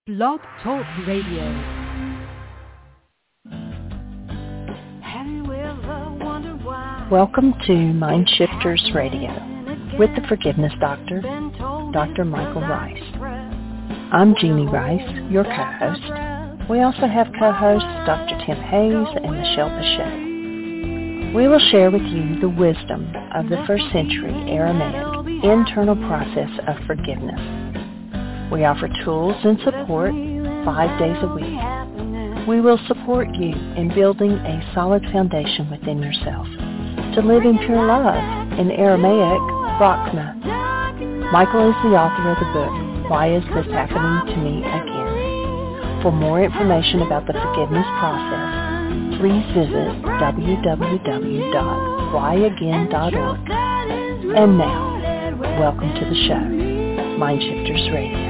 Blog Talk Radio. Welcome to Mind Shifters Radio with the Forgiveness Doctor, Dr. Michael Rice. I'm Jeannie Rice, your co-host. We also have co-hosts Dr. Tim Hayes and Michelle Bechet. We will share with you the wisdom of the first century Aramaic internal process of forgiveness. We offer tools and support 5 days a week. We will support you in building a solid foundation within yourself to live in pure love, in Aramaic, Rachna. Michael is the author of the book, Why Is This Happening to Me Again? For more information about the forgiveness process, please visit www.whyagain.org. And now, welcome to the show, Mind Shifters Radio.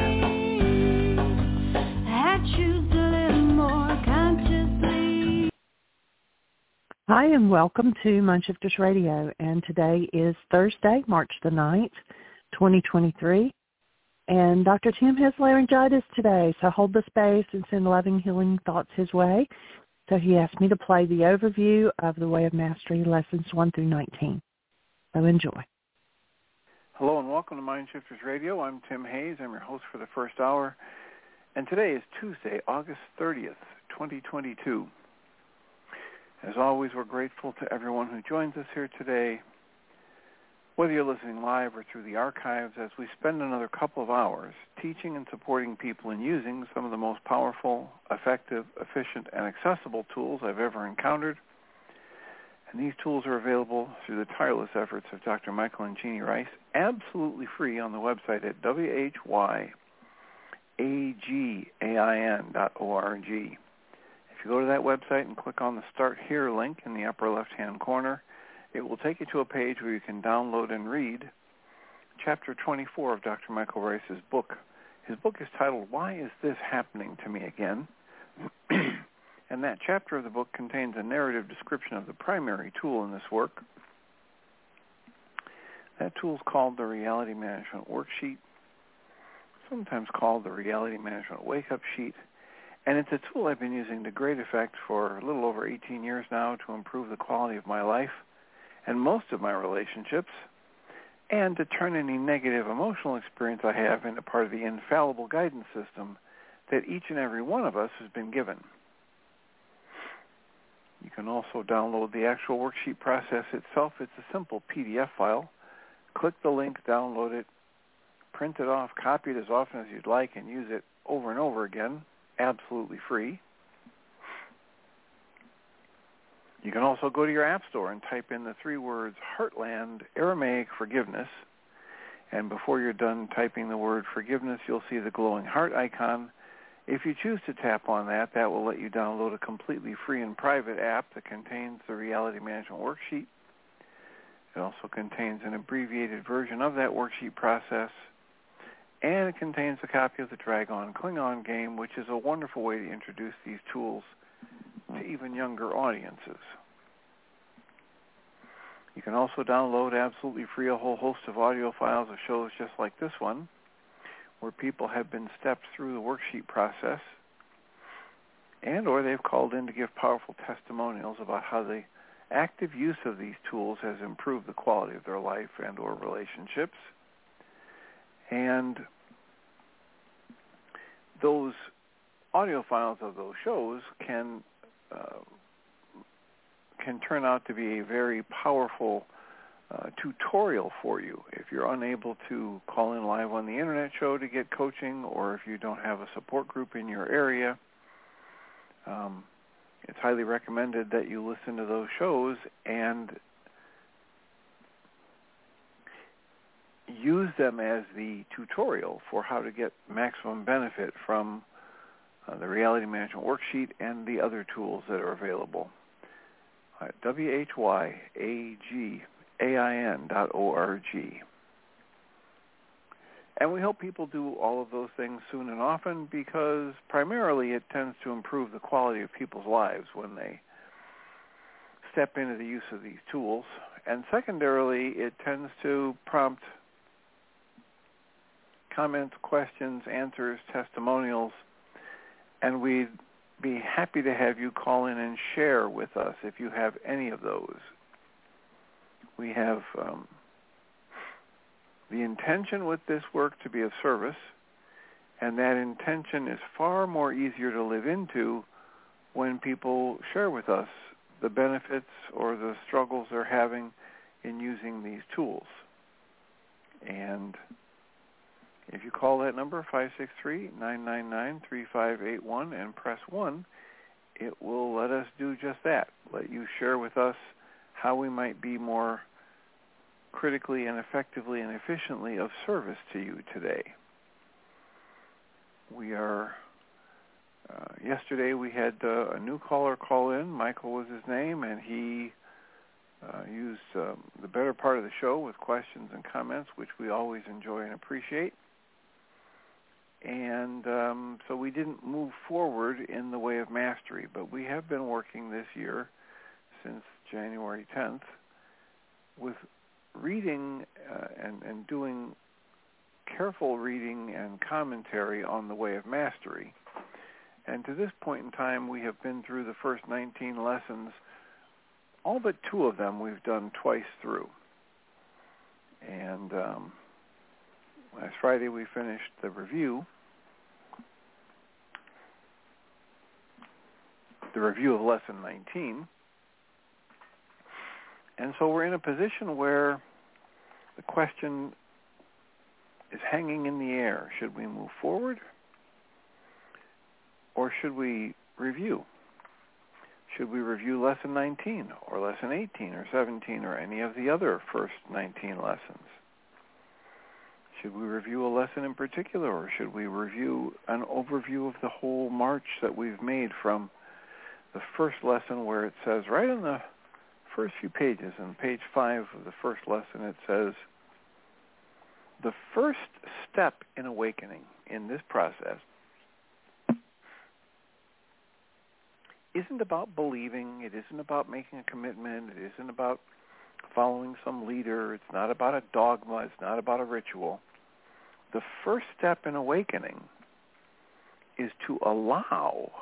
Hi, and welcome to Mind Shifters Radio. And today is Thursday, March the 9th, 2023. And Dr. Tim has laryngitis today, so hold the space and send loving, healing thoughts his way. So he asked me to play the overview of the Way of Mastery, lessons 1 through 19. So enjoy. Hello and welcome to Mind Shifters Radio. I'm Tim Hayes. I'm your host for the first hour. And today is Tuesday, August 30th, 2022. As always, we're grateful to everyone who joins us here today, whether you're listening live or through the archives, as we spend another couple of hours teaching and supporting people in using some of the most powerful, effective, efficient, and accessible tools I've ever encountered. And these tools are available through the tireless efforts of Dr. Michael and Jeannie Rice, absolutely free on the website at whyagain.org. If you go to that website and click on the Start Here link in the upper left-hand corner, it will take you to a page where you can download and read Chapter 24 of Dr. Michael Rice's book. His book is titled, Why Is This Happening to Me Again? And that chapter of the book contains a narrative description of the primary tool in this work. That tool is called the Reality Management Worksheet, sometimes called the Reality Management Wake-Up Sheet. And it's a tool I've been using to great effect for a little over 18 years now to improve the quality of my life and most of my relationships, and to turn any negative emotional experience I have into part of the infallible guidance system that each and every one of us has been given. You can also download the actual worksheet process itself. It's a simple PDF file. Click the link, download it, print it off, copy it as often as you'd like, and use it over and over again. Absolutely free. You can also go to your app store and type in the 3 words Heartland Aramaic Forgiveness. And before you're done typing the word forgiveness, you'll see the glowing heart icon. If you choose to tap on that, that will let you download a completely free and private app that contains the Reality Management Worksheet. It also contains an abbreviated version of that worksheet process. And it contains a copy of the Dragon Klingon game, which is a wonderful way to introduce these tools to even younger audiences. You can also download absolutely free a whole host of audio files of shows just like this one, where people have been stepped through the worksheet process, and or they've called in to give powerful testimonials about how the active use of these tools has improved the quality of their life and or relationships. And those audio files of those shows can turn out to be a very powerful tutorial for you. If you're unable to call in live on the internet show to get coaching, or if you don't have a support group in your area, it's highly recommended that you listen to those shows and use them as the tutorial for how to get maximum benefit from the Reality Management Worksheet and the other tools that are available at whyagain.org. And we hope people do all of those things soon and often, because primarily it tends to improve the quality of people's lives when they step into the use of these tools. And secondarily, it tends to prompt comments, questions, answers, testimonials And we'd be happy to have you call in and share with us if you have any of those. We have the intention with this work to be of service, and that intention is far more easier to live into when people share with us the benefits or the struggles they're having in using these tools. And if you call that number, 563-999-3581, and press 1, it will let us do just that, let you share with us how we might be more critically and effectively and efficiently of service to you today. We are, yesterday we had a new caller call in. Michael was his name, and he used the better part of the show with questions and comments, which we always enjoy and appreciate. And so we didn't move forward in the way of mastery, but we have been working this year since January 10th with reading and doing careful reading and commentary on the way of mastery. And to this point in time, we have been through the first 19 lessons. All but 2 of them we've done twice through. And last Friday we finished the review of Lesson 19. And so we're in a position where the question is hanging in the air. Should we move forward, or should we review? Should we review Lesson 19 or Lesson 18 or 17 or any of the other first 19 lessons? Should we review a lesson in particular, or should we review an overview of the whole march that we've made from the first lesson, where it says right on the first few pages, on page 5 of the first lesson, it says, the first step in awakening in this process isn't about believing, it isn't about making a commitment, it isn't about following some leader, it's not about a dogma, it's not about a ritual. The first step in awakening is to allow,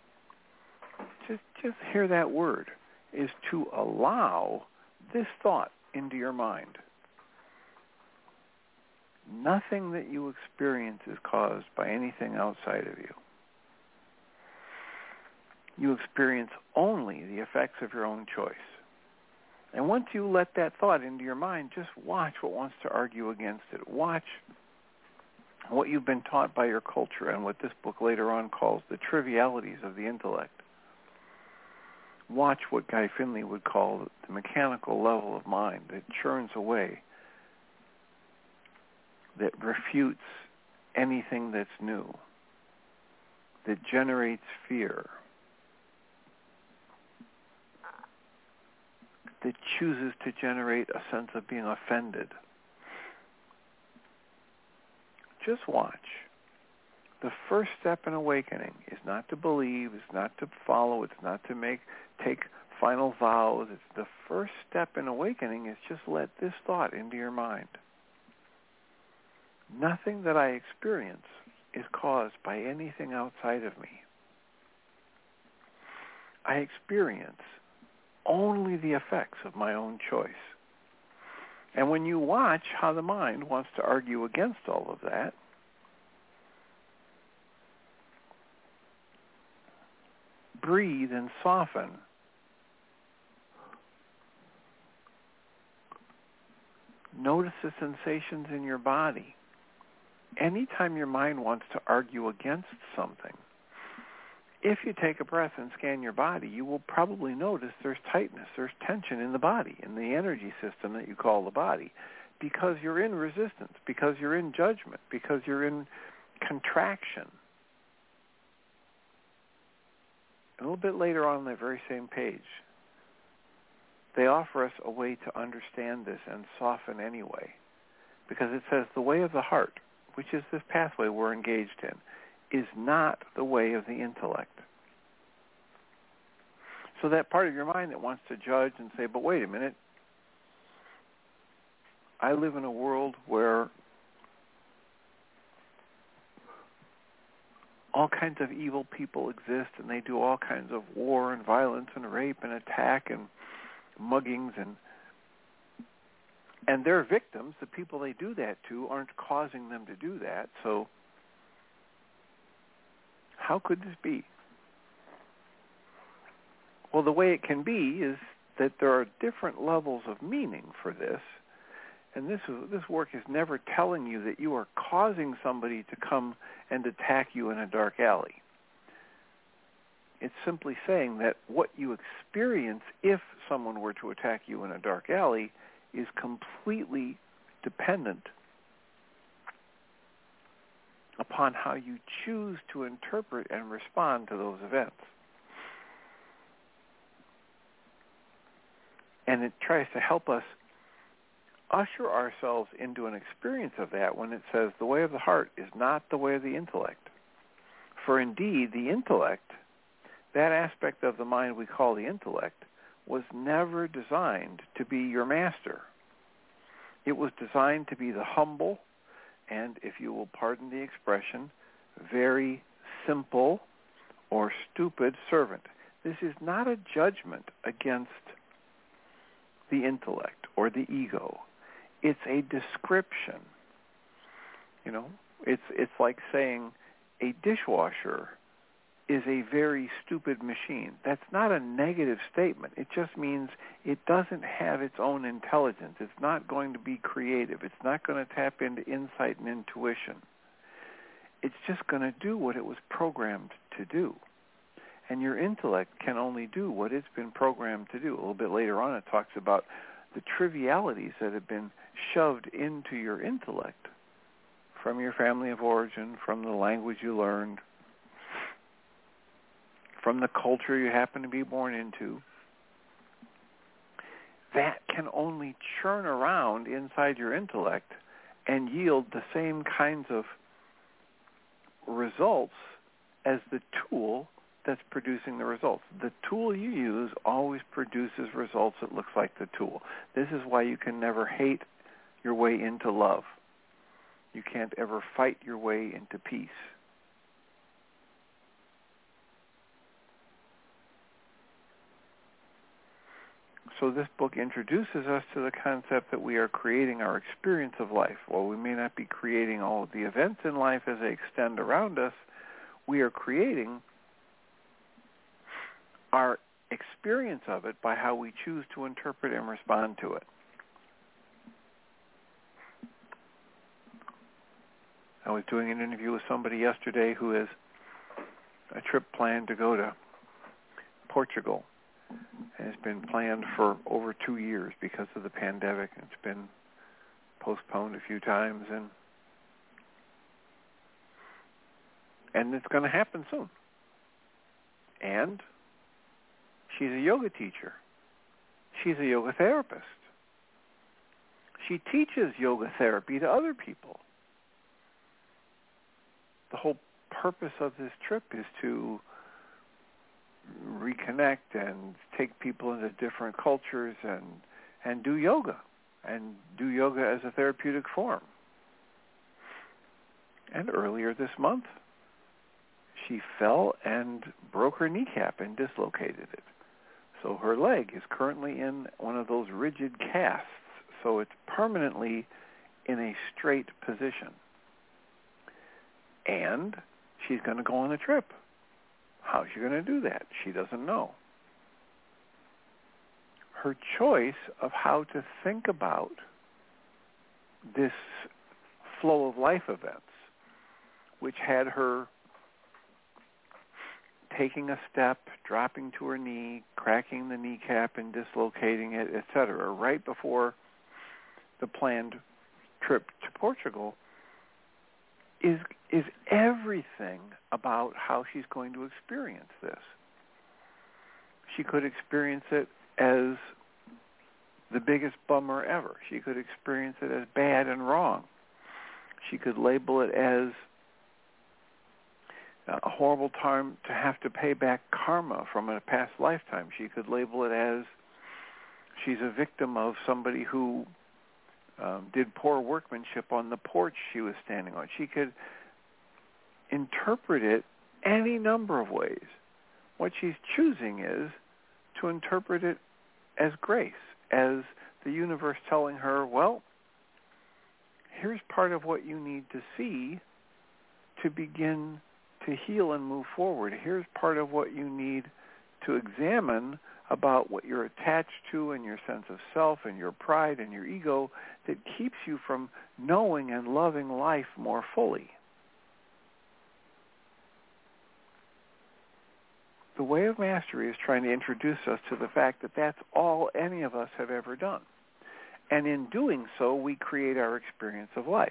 just hear that word, is to allow this thought into your mind. Nothing that you experience is caused by anything outside of you. You experience only the effects of your own choice. And once you let that thought into your mind, just watch what wants to argue against it. Watch what you've been taught by your culture and what this book later on calls the trivialities of the intellect. Watch what Guy Finley would call the mechanical level of mind that churns away, that refutes anything that's new, that generates fear, that chooses to generate a sense of being offended. Just watch. The first step in awakening is not to believe, it's not to follow, it's not to take final vows. It's the first step in awakening is just let this thought into your mind. Nothing that I experience is caused by anything outside of me. I experience only the effects of my own choice. And when you watch how the mind wants to argue against all of that, breathe and soften. Notice the sensations in your body. Anytime your mind wants to argue against something, if you take a breath and scan your body, you will probably notice there's tightness, there's tension in the body, in the energy system that you call the body, because you're in resistance, because you're in judgment, because you're in contraction. A little bit later on that very same page, they offer us a way to understand this and soften anyway, because it says the way of the heart, which is this pathway we're engaged in, is not the way of the intellect. So that part of your mind that wants to judge and say, but wait a minute, I live in a world where all kinds of evil people exist, and they do all kinds of war and violence and rape and attack and muggings, and their victims, the people they do that to, aren't causing them to do that. So how could this be? Well, the way it can be is that there are different levels of meaning for this, and this work is never telling you that you are causing somebody to come and attack you in a dark alley. It's simply saying that what you experience if someone were to attack you in a dark alley is completely dependent upon how you choose to interpret and respond to those events. And it tries to help us usher ourselves into an experience of that when it says the way of the heart is not the way of the intellect. For indeed, the intellect, that aspect of the mind we call the intellect, was never designed to be your master. It was designed to be the humble and, if you will pardon the expression, very simple or stupid servant. This is not a judgment against the intellect or the ego. It's a description. You know, it's like saying a dishwasher is a very stupid machine. That's not a negative statement. It just means it doesn't have its own intelligence. It's not going to be creative. It's not going to tap into insight and intuition. It's just going to do what it was programmed to do. And your intellect can only do what it's been programmed to do. A little bit later on, it talks about the trivialities that have been shoved into your intellect from your family of origin, from the language you learned, from the culture you happen to be born into. That can only churn around inside your intellect and yield the same kinds of results as the tool that's producing the results. The tool you use always produces results that looks like the tool. This is why you can never hate your way into love. You can't ever fight your way into peace. So this book introduces us to the concept that we are creating our experience of life. While we may not be creating all of the events in life as they extend around us, we are creating our experience of it by how we choose to interpret and respond to it. I was doing an interview with somebody yesterday who has a trip planned to go to Portugal. And it's been planned for over 2 years because of the pandemic. It's been postponed a few times, and it's going to happen soon. And she's a yoga teacher. She's a yoga therapist. She teaches yoga therapy to other people. The whole purpose of this trip is to reconnect and take people into different cultures and do yoga as a therapeutic form. And earlier this month, she fell and broke her kneecap and dislocated it. So her leg is currently in one of those rigid casts, so it's permanently in a straight position. And she's going to go on a trip. How's she going to do that? She doesn't know. Her choice of how to think about this flow of life events, which had her taking a step, dropping to her knee, cracking the kneecap and dislocating it, etc., right before the planned trip to Portugal, is everything about how she's going to experience this. She could experience it as the biggest bummer ever. She could experience it as bad and wrong. She could label it as a horrible time to have to pay back karma from a past lifetime. She could label it as she's a victim of somebody who did poor workmanship on the porch she was standing on. She could interpret it any number of ways. What she's choosing is to interpret it as grace, as the universe telling her, well, here's part of what you need to see to begin to heal and move forward. Here's part of what you need to examine about what you're attached to and your sense of self and your pride and your ego that keeps you from knowing and loving life more fully. The Way of Mastery is trying to introduce us to the fact that that's all any of us have ever done. And in doing so, we create our experience of life.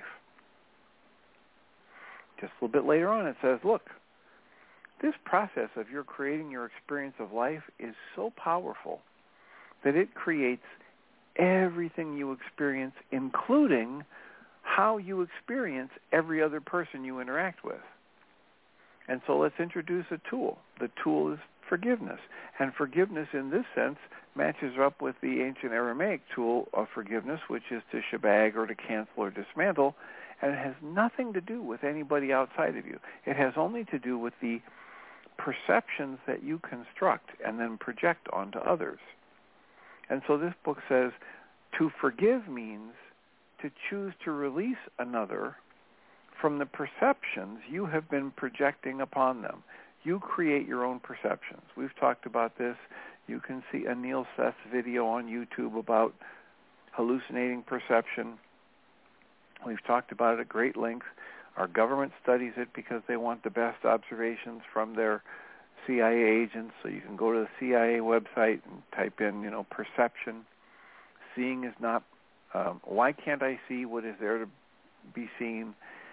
Just a little bit later on, it says, look, this process of your creating your experience of life is so powerful that it creates everything you experience, including how you experience every other person you interact with. And so let's introduce a tool. The tool is forgiveness. And forgiveness in this sense matches up with the ancient Aramaic tool of forgiveness, which is to shebag or to cancel or dismantle. And it has nothing to do with anybody outside of you. It has only to do with the perceptions that you construct and then project onto others. And so this book says to forgive means to choose to release another from the perceptions you have been projecting upon them. You create your own perceptions. We've talked about this. You can see a Neil Seth's video on YouTube about hallucinating perception. We've talked about it at great length. Our government studies it because they want the best observations from their CIA agents. So you can go to the CIA website and type in, perception. Seeing is not, why can't I see what is there to be seen?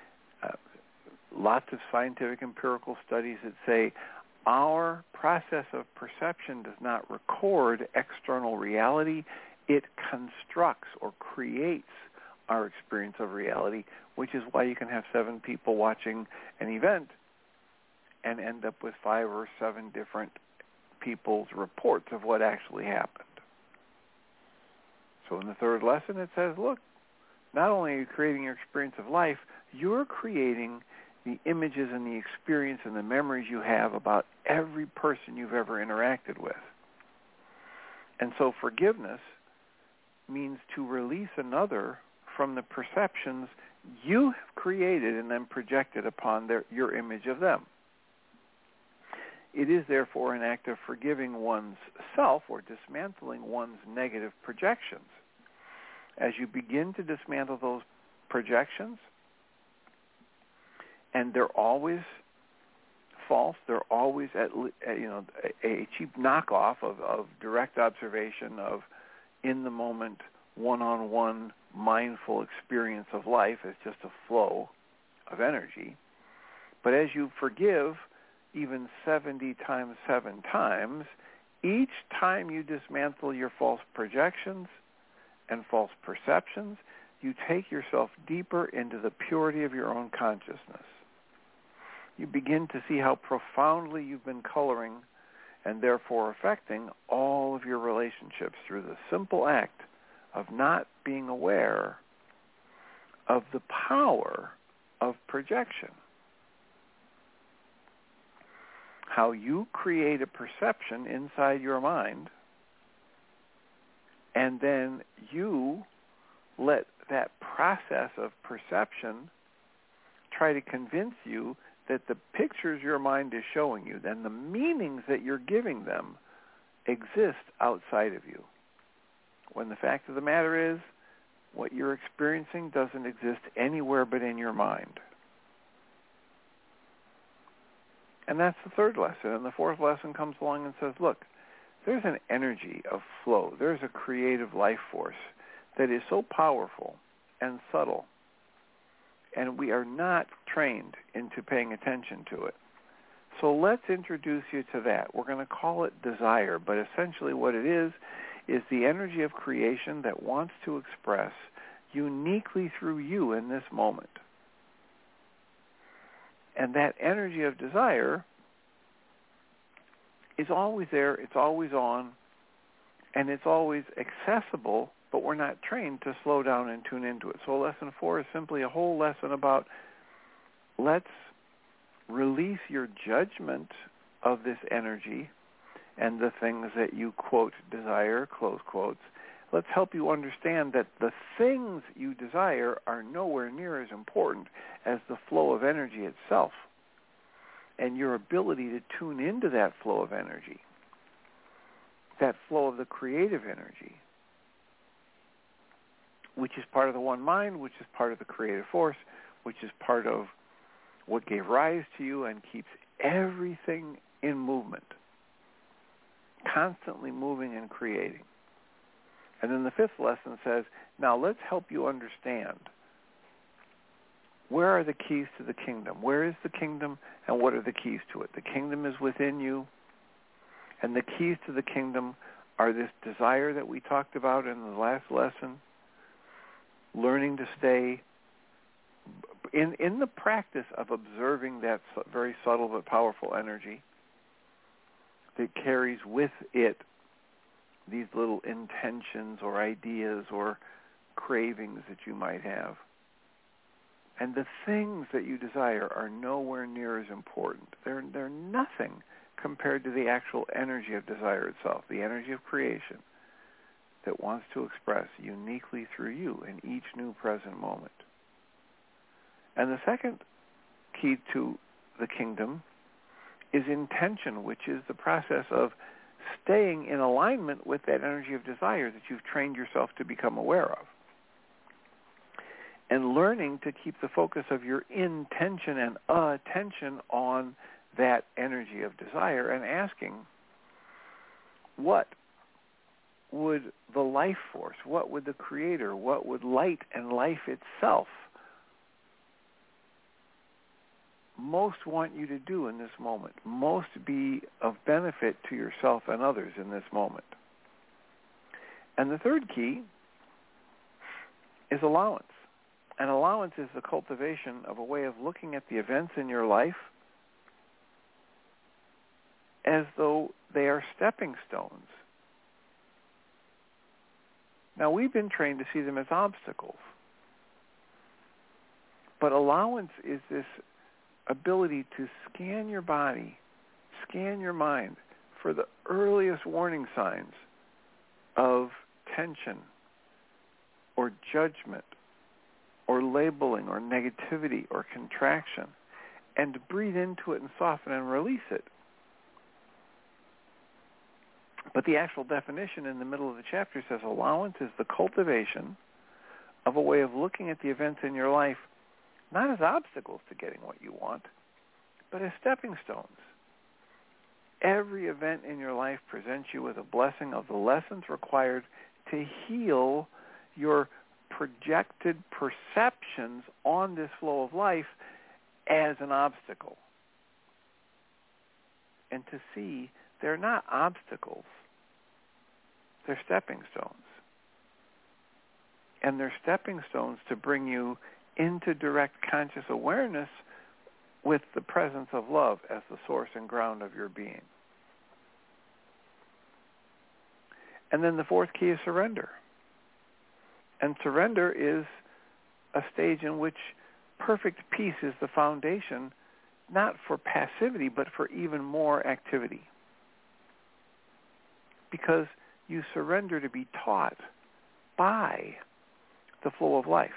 Lots of scientific empirical studies that say our process of perception does not record external reality. It constructs or creates our experience of reality, which is why you can have 7 people watching an event and end up with 5 or 7 different people's reports of what actually happened. So in the third lesson it says, look, not only are you creating your experience of life, you're creating the images and the experience and the memories you have about every person you've ever interacted with. And so forgiveness means to release another from the perceptions you have created and then projected upon your image of them. It is therefore an act of forgiving one's self or dismantling one's negative projections. As you begin to dismantle those projections, and they're always false, they're always a cheap knockoff of direct observation of in-the-moment, one-on-one mindful experience of life. It's just a flow of energy. But as you forgive even 70 times 7 times, each time you dismantle your false projections and false perceptions, you take yourself deeper into the purity of your own consciousness. You begin to see how profoundly you've been coloring and therefore affecting all of your relationships through the simple act of not being aware of the power of projection. How you create a perception inside your mind, and then you let that process of perception try to convince you that the pictures your mind is showing you, then the meanings that you're giving them, exist outside of you. When the fact of the matter is, what you're experiencing doesn't exist anywhere but in your mind. And that's the third lesson. And the fourth lesson comes along and says, look, there's an energy of flow. There's a creative life force that is so powerful and subtle, and we are not trained into paying attention to it. So let's introduce you to that. We're going to call it desire, but essentially what it is the energy of creation that wants to express uniquely through you in this moment. And that energy of desire is always there, it's always on, and it's always accessible, but we're not trained to slow down and tune into it. So lesson 4 is simply a whole lesson about let's release your judgment of this energy and the things that you, quote, desire, close quotes. Let's help you understand that the things you desire are nowhere near as important as the flow of energy itself and your ability to tune into that flow of energy, that flow of the creative energy, which is part of the one mind, which is part of the creative force, which is part of what gave rise to you and keeps everything in movement, constantly moving and creating. And then the fifth lesson says, now let's help you understand where are the keys to the kingdom? Where is the kingdom and what are the keys to it? The kingdom is within you, and the keys to the kingdom are this desire that we talked about in the last lesson, learning to stay in the practice of observing that very subtle but powerful energy that carries with it these little intentions or ideas or cravings that you might have. And the things that you desire are nowhere near as important. They're nothing compared to the actual energy of desire itself, the energy of creation that wants to express uniquely through you in each new present moment. And the second key to the kingdom is intention, which is the process of staying in alignment with that energy of desire that you've trained yourself to become aware of. And learning to keep the focus of your intention and attention on that energy of desire and asking, what would the life force, what would the creator, what would light and life itself most want you to do in this moment, most be of benefit to yourself and others in this moment? And the third key is allowance. And allowance is the cultivation of a way of looking at the events in your life as though they are stepping stones. Now, we've been trained to see them as obstacles. But allowance is this ability to scan your body, scan your mind for the earliest warning signs of tension or judgment or labeling or negativity or contraction, and to breathe into it and soften and release it. But the actual definition in the middle of the chapter says allowance is the cultivation of a way of looking at the events in your life not as obstacles to getting what you want, but as stepping stones. Every event in your life presents you with a blessing of the lessons required to heal your projected perceptions on this flow of life as an obstacle. And to see they're not obstacles, they're stepping stones. And they're stepping stones to bring you into direct conscious awareness with the presence of love as the source and ground of your being. And then the fourth key is surrender. And surrender is a stage in which perfect peace is the foundation, not for passivity, but for even more activity. Because you surrender to be taught by the flow of life.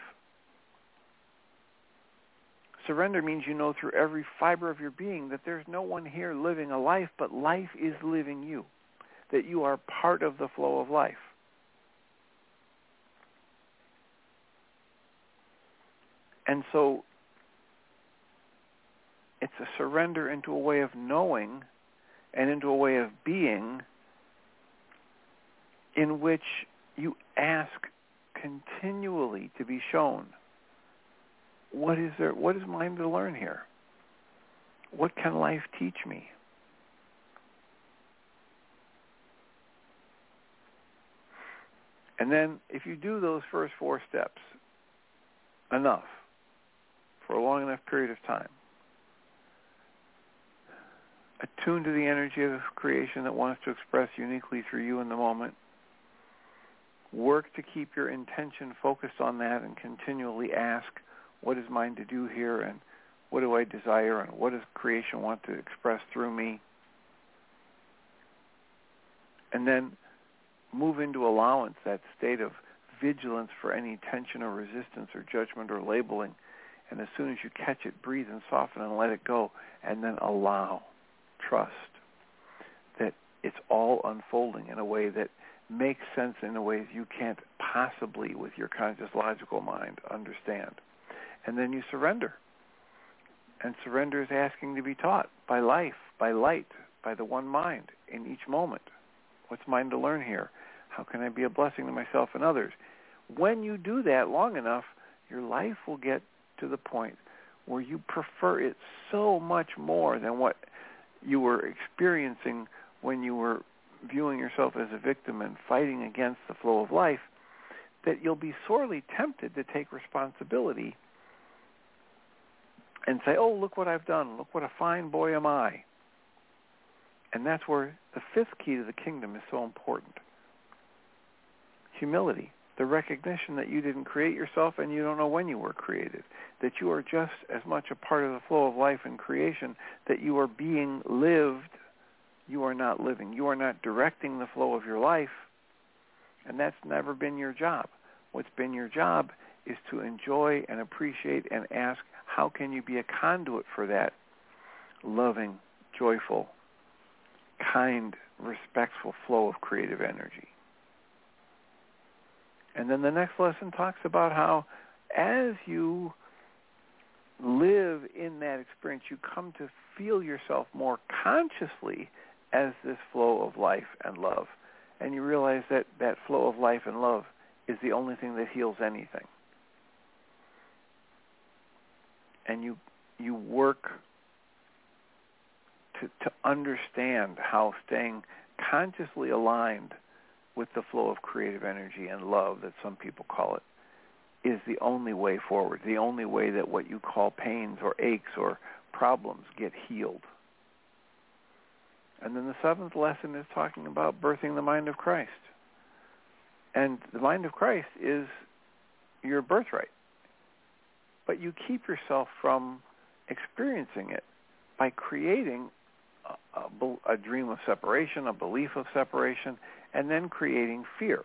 Surrender means you know through every fiber of your being that there's no one here living a life, but life is living you, that you are part of the flow of life. And so it's a surrender into a way of knowing and into a way of being in which you ask continually to be shown, what is mine to learn here? What can life teach me? And then if you do those first 4 steps enough, for a long enough period of time, attune to the energy of creation that wants to express uniquely through you in the moment, work to keep your intention focused on that and continually ask, what is mine to do here, and What do I desire, and what does creation want to express through me? And then move into allowance, that state of vigilance for any tension or resistance or judgment or labeling. And as soon as you catch it, breathe and soften and let it go. And then allow, trust that it's all unfolding in a way that makes sense in a way you can't possibly, with your conscious logical mind, understand. And then you surrender. And surrender is asking to be taught by life, by light, by the one mind in each moment. What's mine to learn here? How can I be a blessing to myself and others? When you do that long enough, your life will get to the point where you prefer it so much more than what you were experiencing when you were viewing yourself as a victim and fighting against the flow of life, that you'll be sorely tempted to take responsibility and say, oh, look what I've done. Look what a fine boy am I. And that's where the fifth key to the kingdom is so important. Humility, the recognition that you didn't create yourself and you don't know when you were created, that you are just as much a part of the flow of life and creation, that you are being lived, you are not living. You are not directing the flow of your life, and that's never been your job. What's been your job is to enjoy and appreciate and ask, how can you be a conduit for that loving, joyful, kind, respectful flow of creative energy? And then the next lesson talks about how as you live in that experience, you come to feel yourself more consciously as this flow of life and love. And you realize that that flow of life and love is the only thing that heals anything. And you work to understand how staying consciously aligned with the flow of creative energy and love, that some people call it, is the only way forward, the only way that what you call pains or aches or problems get healed. And then the seventh lesson is talking about birthing the mind of Christ. And the mind of Christ is your birthright. But you keep yourself from experiencing it by creating a dream of separation, a belief of separation, and then creating fear.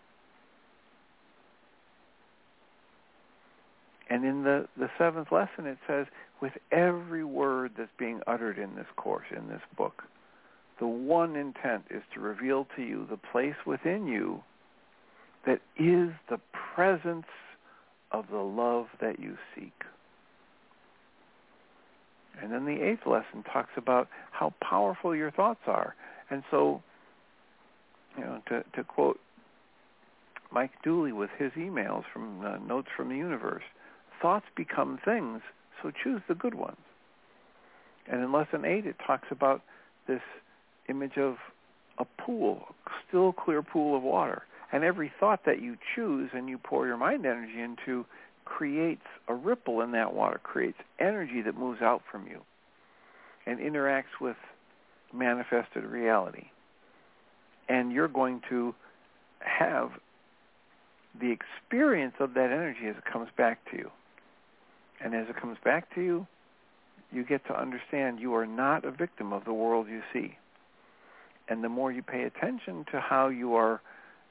And in the seventh lesson it says, with every word that's being uttered in this course, in this book, the one intent is to reveal to you the place within you that is the presence of the love that you seek. And then the eighth lesson talks about how powerful your thoughts are. And so, to quote Mike Dooley with his emails from Notes from the Universe, thoughts become things, so choose the good ones. And in lesson 8, it talks about this image of a pool, a still clear pool of water. And every thought that you choose and you pour your mind energy into creates a ripple in that water, creates energy that moves out from you and interacts with manifested reality. And you're going to have the experience of that energy as it comes back to you. And as it comes back to you, you get to understand you are not a victim of the world you see. And the more you pay attention to how you are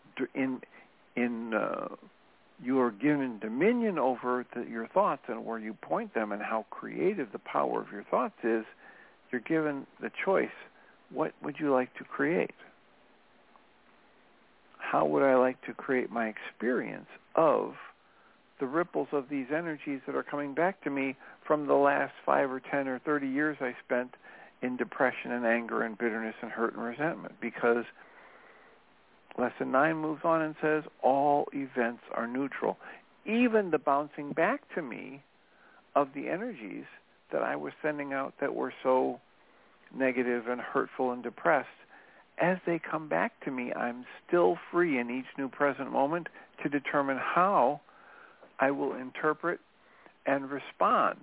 you are given dominion over your thoughts and where you point them and how creative the power of your thoughts is, you're given the choice, what would you like to create? How would I like to create my experience of the ripples of these energies that are coming back to me from the last 5 or 10 or 30 years I spent in depression and anger and bitterness and hurt and resentment? Because Lesson 9 moves on and says, all events are neutral. Even the bouncing back to me of the energies that I was sending out that were so negative and hurtful and depressed, as they come back to me, I'm still free in each new present moment to determine how I will interpret and respond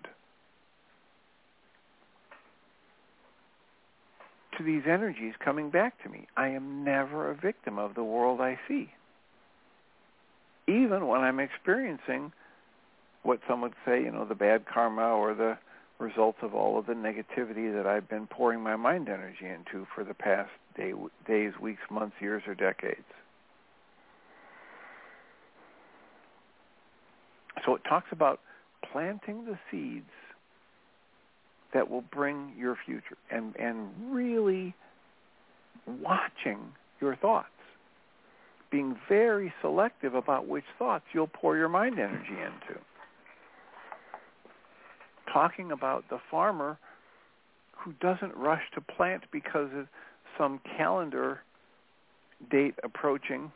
to these energies coming back to me. I am never a victim of the world I see. Even when I'm experiencing what some would say, the bad karma or the results of all of the negativity that I've been pouring my mind energy into for the past days, weeks, months, years, or decades. So it talks about planting the seeds that will bring your future and really watching your thoughts, being very selective about which thoughts you'll pour your mind energy into. Talking about the farmer who doesn't rush to plant because of some calendar date approaching,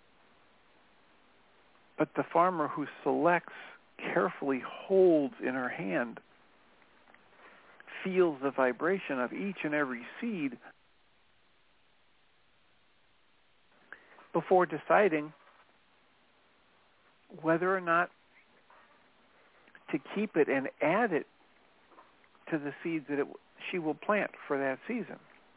but the farmer who selects, carefully holds in her hand, feels the vibration of each and every seed before deciding whether or not to keep it and add it to the seeds that she will plant for that season.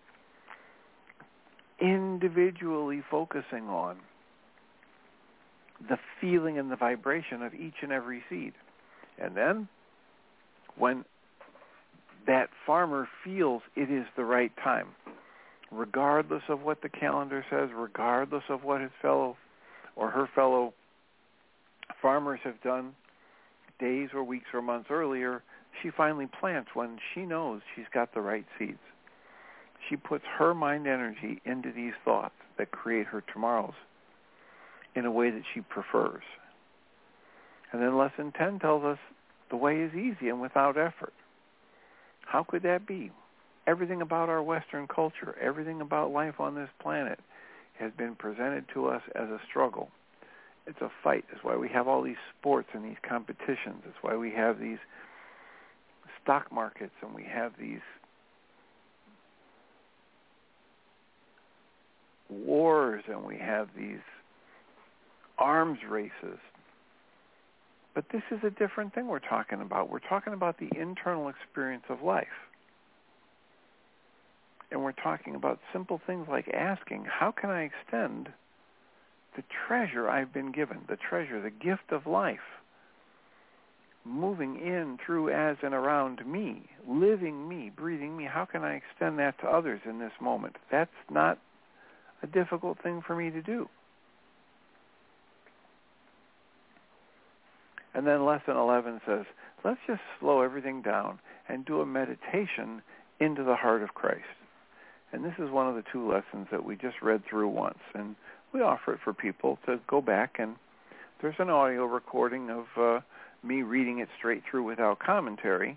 Individually focusing on the feeling and the vibration of each and every seed. And then when that farmer feels it is the right time, regardless of what the calendar says, regardless of what his fellow or her fellow farmers have done days or weeks or months earlier, she finally plants when she knows she's got the right seeds. She puts her mind energy into these thoughts that create her tomorrows in a way that she prefers. And then Lesson 10 tells us the way is easy and without effort. How could that be? Everything about our Western culture, everything about life on this planet has been presented to us as a struggle. It's a fight. It's why we have all these sports and these competitions. It's why we have these stock markets and we have these wars and we have these arms races. But this is a different thing we're talking about. We're talking about the internal experience of life. And we're talking about simple things like asking, how can I extend the treasure I've been given, the treasure, the gift of life, moving in, through, as, and around me, living me, breathing me? How can I extend that to others in this moment? That's not a difficult thing for me to do. And then Lesson 11 says, let's just slow everything down and do a meditation into the heart of Christ. And this is one of the two lessons that we just read through once. And we offer it for people to go back, and there's an audio recording of me reading it straight through without commentary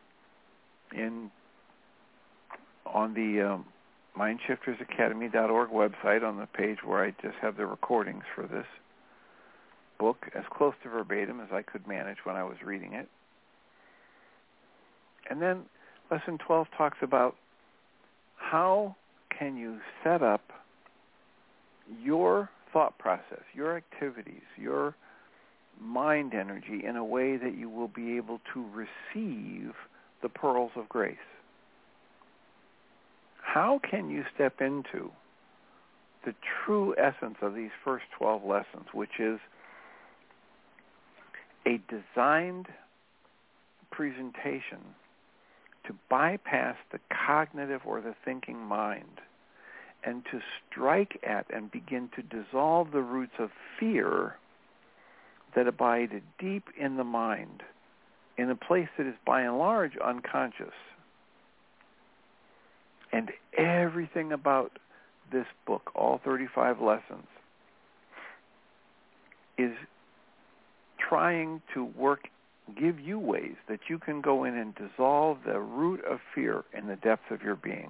on the MindShiftersAcademy.org website, on the page where I just have the recordings for this book, as close to verbatim as I could manage when I was reading it. And then Lesson 12 talks about how can you set up your thought process, your activities, your mind energy in a way that you will be able to receive the pearls of grace. How can you step into the true essence of these first 12 lessons, which is a designed presentation to bypass the cognitive or the thinking mind and to strike at and begin to dissolve the roots of fear that abide deep in the mind, in a place that is by and large unconscious. And everything about this book, all 35 lessons, is trying to give you ways that you can go in and dissolve the root of fear in the depths of your being.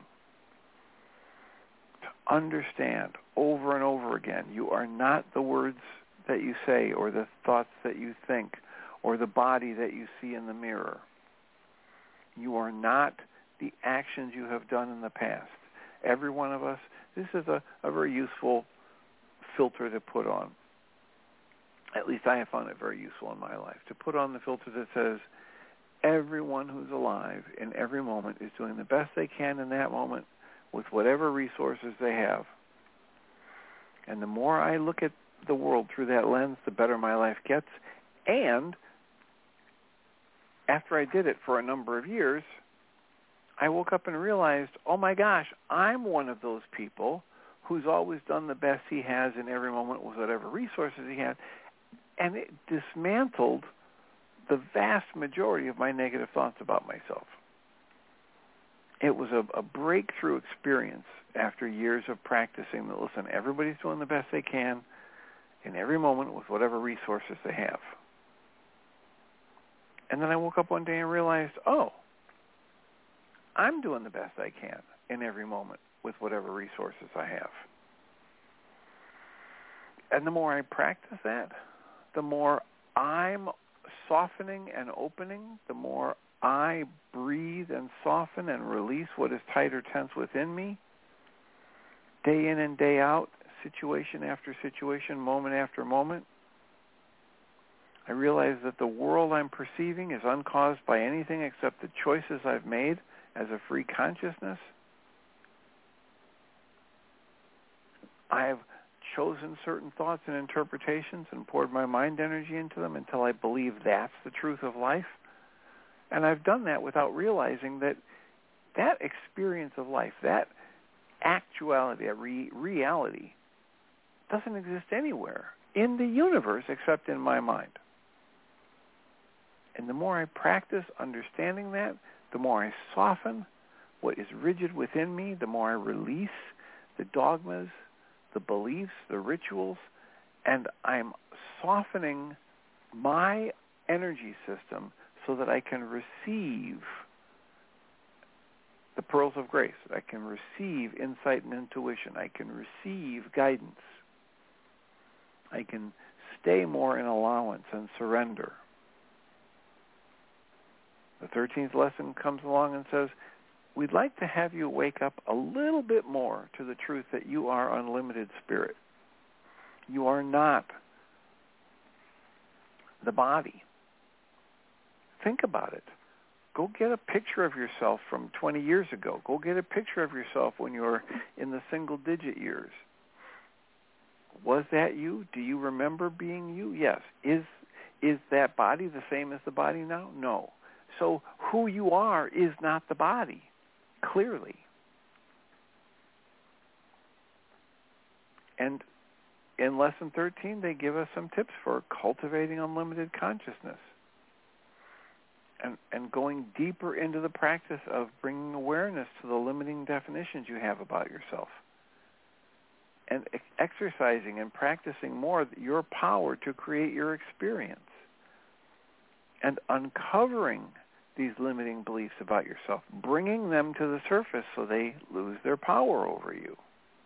To understand over and over again, you are not the words that you say or the thoughts that you think or the body that you see in the mirror. You are not the actions you have done in the past. Every one of us, this is a very useful filter to put on. At least I have found it very useful in my life, to put on the filter that says everyone who's alive in every moment is doing the best they can in that moment with whatever resources they have. And the more I look at the world through that lens, the better my life gets. And after I did it for a number of years, I woke up and realized, oh my gosh, I'm one of those people who's always done the best he has in every moment with whatever resources he had. And it dismantled the vast majority of my negative thoughts about myself. It was a breakthrough experience after years of practicing that, listen, everybody's doing the best they can in every moment with whatever resources they have. And then I woke up one day and realized, oh, I'm doing the best I can in every moment with whatever resources I have. And the more I practice that, the more I'm softening and opening, the more I breathe and soften and release what is tight or tense within me, day in and day out, situation after situation, moment after moment. I realize that the world I'm perceiving is uncaused by anything except the choices I've made as a free consciousness. I have chosen certain thoughts and interpretations and poured my mind energy into them until I believe that's the truth of life. And I've done that without realizing that that experience of life, that actuality, that reality, doesn't exist anywhere in the universe except in my mind. And the more I practice understanding that, the more I soften what is rigid within me, the more I release the dogmas, the beliefs, the rituals, and I'm softening my energy system so that I can receive the pearls of grace. I can receive insight and intuition. I can receive guidance. I can stay more in allowance and surrender. The 13th lesson comes along and says, we'd like to have you wake up a little bit more to the truth that you are unlimited spirit. You are not the body. Think about it. Go get a picture of yourself from 20 years ago. Go get a picture of yourself when you were in the single-digit years. Was that you? Do you remember being you? Yes. Is that body the same as the body now? No. So who you are is not the body, clearly. And in Lesson 13, they give us some tips for cultivating unlimited consciousness and going deeper into the practice of bringing awareness to the limiting definitions you have about yourself and exercising and practicing more your power to create your experience and uncovering these limiting beliefs about yourself, bringing them to the surface so they lose their power over you.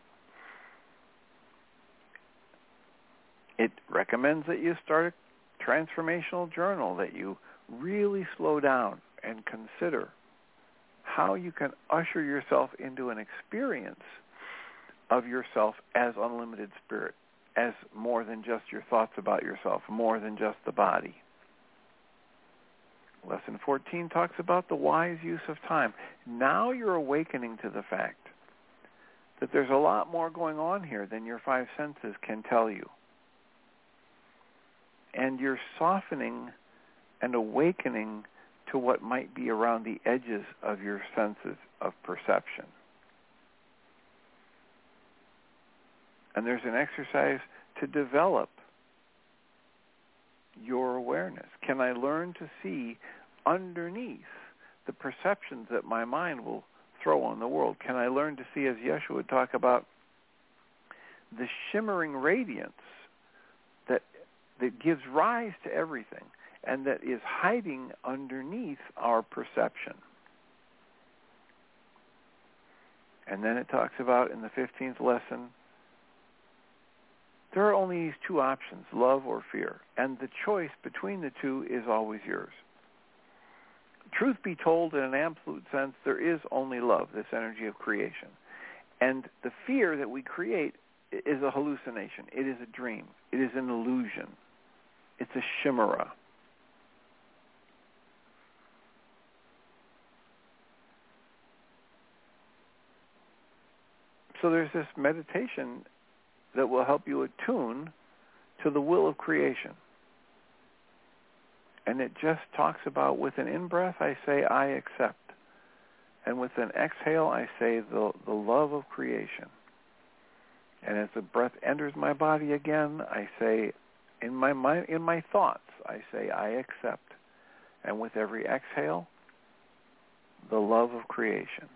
It recommends that you start a transformational journal, that you really slow down and consider how you can usher yourself into an experience of yourself as unlimited spirit, as more than just your thoughts about yourself, more than just the body. Lesson 14 talks about the wise use of time. Now you're awakening to the fact that there's a lot more going on here than your five senses can tell you. And you're softening and awakening to what might be around the edges of your senses of perception. And there's an exercise to develop your awareness. Can I learn to see underneath the perceptions that my mind will throw on the world? Can I learn to see, as Yeshua would talk about, the shimmering radiance that gives rise to everything and that is hiding underneath our perception? And then it talks about in the 15th lesson, there are only these two options, love or fear, and the choice between the two is always yours. Truth be told, in an absolute sense, there is only love, this energy of creation. And the fear that we create is a hallucination. It is a dream. It is an illusion. It's a chimera. So there's this meditation that will help you attune to the will of creation. And it just talks about, with an in-breath, I say, I accept. And with an exhale, I say, the love of creation. And as the breath enters my body again, I say, in my mind, in my thoughts, I say, I accept. And with every exhale, the love of creation.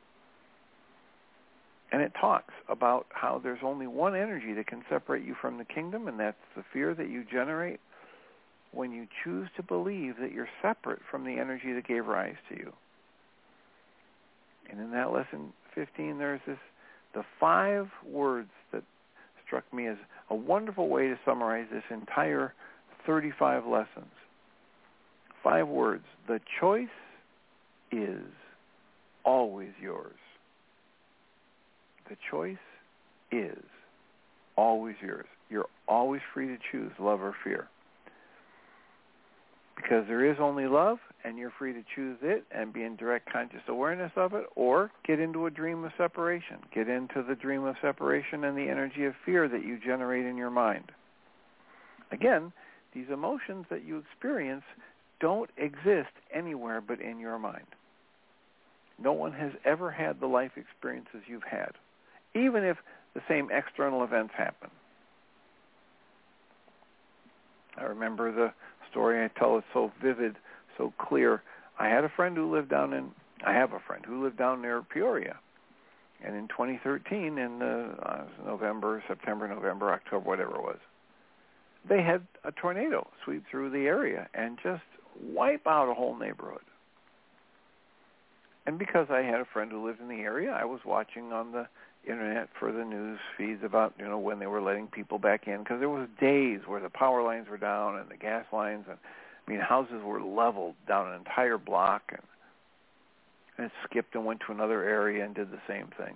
And it talks about how there's only one energy that can separate you from the kingdom, and that's the fear that you generate when you choose to believe that you're separate from the energy that gave rise to you. And in that lesson 15, there's the 5 words that struck me as a wonderful way to summarize this entire 35 lessons. 5 words. The choice is always yours. The choice is always yours. You're always free to choose love or fear. Because there is only love, and you're free to choose it and be in direct conscious awareness of it, or get into a dream of separation. Get into the dream of separation and the energy of fear that you generate in your mind. Again, these emotions that you experience don't exist anywhere but in your mind. No one has ever had the life experiences you've had, even if the same external events happen. I remember the story I tell is so vivid, so clear. I have a friend who lived down near Peoria. And in 2013, in September, November, October, whatever it was, they had a tornado sweep through the area and just wipe out a whole neighborhood. And because I had a friend who lived in the area, I was watching on the internet for the news feeds about, when they were letting people back in, because there was days where the power lines were down and the gas lines, and houses were leveled down an entire block, and it skipped and went to another area and did the same thing.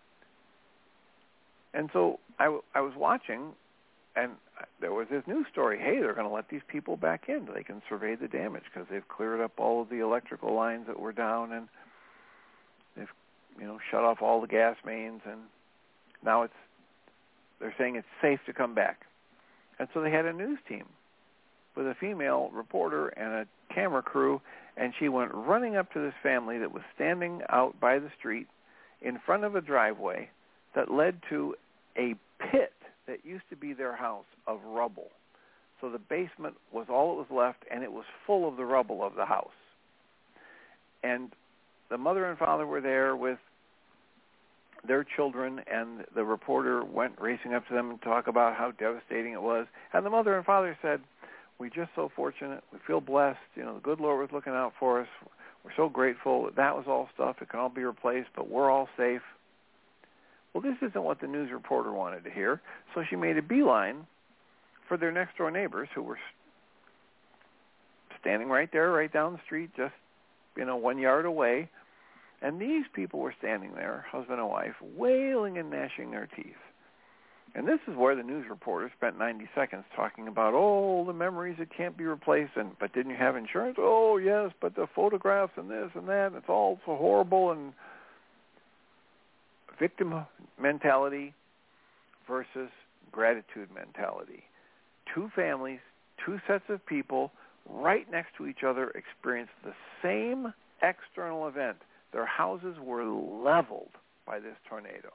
And so I was watching, and there was this news story. Hey, they're going to let these people back in. They can survey the damage because they've cleared up all of the electrical lines that were down, and they've shut off all the gas mains, and now they're saying it's safe to come back. And so they had a news team with a female reporter and a camera crew, and she went running up to this family that was standing out by the street in front of a driveway that led to a pit that used to be their house of rubble. So the basement was all that was left, and it was full of the rubble of the house. And the mother and father were there with their children, and the reporter went racing up to them and talk about how devastating it was. And the mother and father said, "We're just so fortunate. We feel blessed. The good Lord was looking out for us. We're so grateful. That was all stuff. It can all be replaced, but we're all safe." Well, this isn't what the news reporter wanted to hear, so she made a beeline for their next-door neighbors who were standing right there, right down the street, just 1 yard away. And these people were standing there, husband and wife, wailing and gnashing their teeth. And this is where the news reporter spent 90 seconds talking about, the memories that can't be replaced, but didn't you have insurance? Oh, yes, but the photographs and this and that, it's all so horrible. And victim mentality versus gratitude mentality. 2 families, 2 sets of people right next to each other experienced the same external event. Their houses were leveled by this tornado.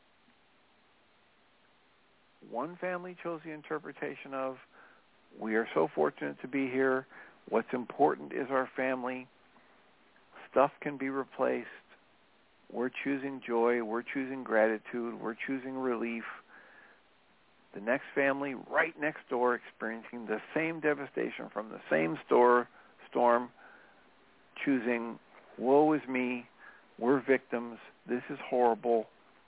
One family chose the interpretation of, we are so fortunate to be here. What's important is our family. Stuff can be replaced. We're choosing joy. We're choosing gratitude. We're choosing relief. The next family right next door experiencing the same devastation from the same storm, choosing, woe is me, we're victims, this is horrible.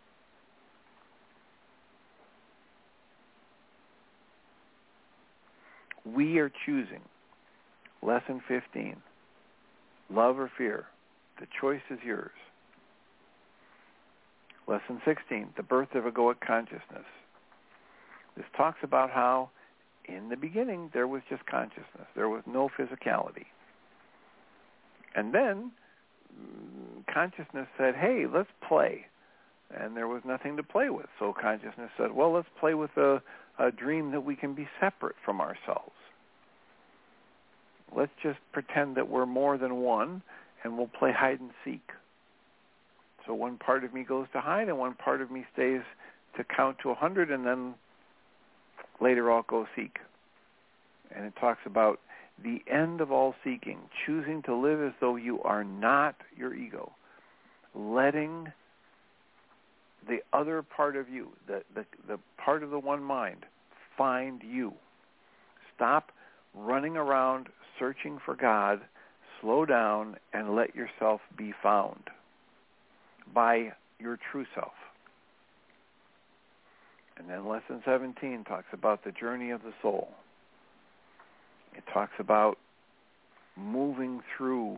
We are choosing. Lesson 15, love or fear, the choice is yours. Lesson 16, the birth of egoic consciousness. This talks about how in the beginning there was just consciousness. There was no physicality. And then consciousness said, hey, let's play. And there was nothing to play with. So consciousness said, well, let's play with a dream that we can be separate from ourselves. let's just pretend that we're more than one, and we'll play hide and seek. So one part of me goes to hide, and one part of me stays to count to 100, and then later I'll go seek. And it talks about the end of all seeking, choosing to live as though you are not your ego, letting the other part of you, the part of the one mind, find you. Stop running around searching for God. Slow down and let yourself be found by your true self. And then Lesson 17 talks about the journey of the soul. It talks about moving through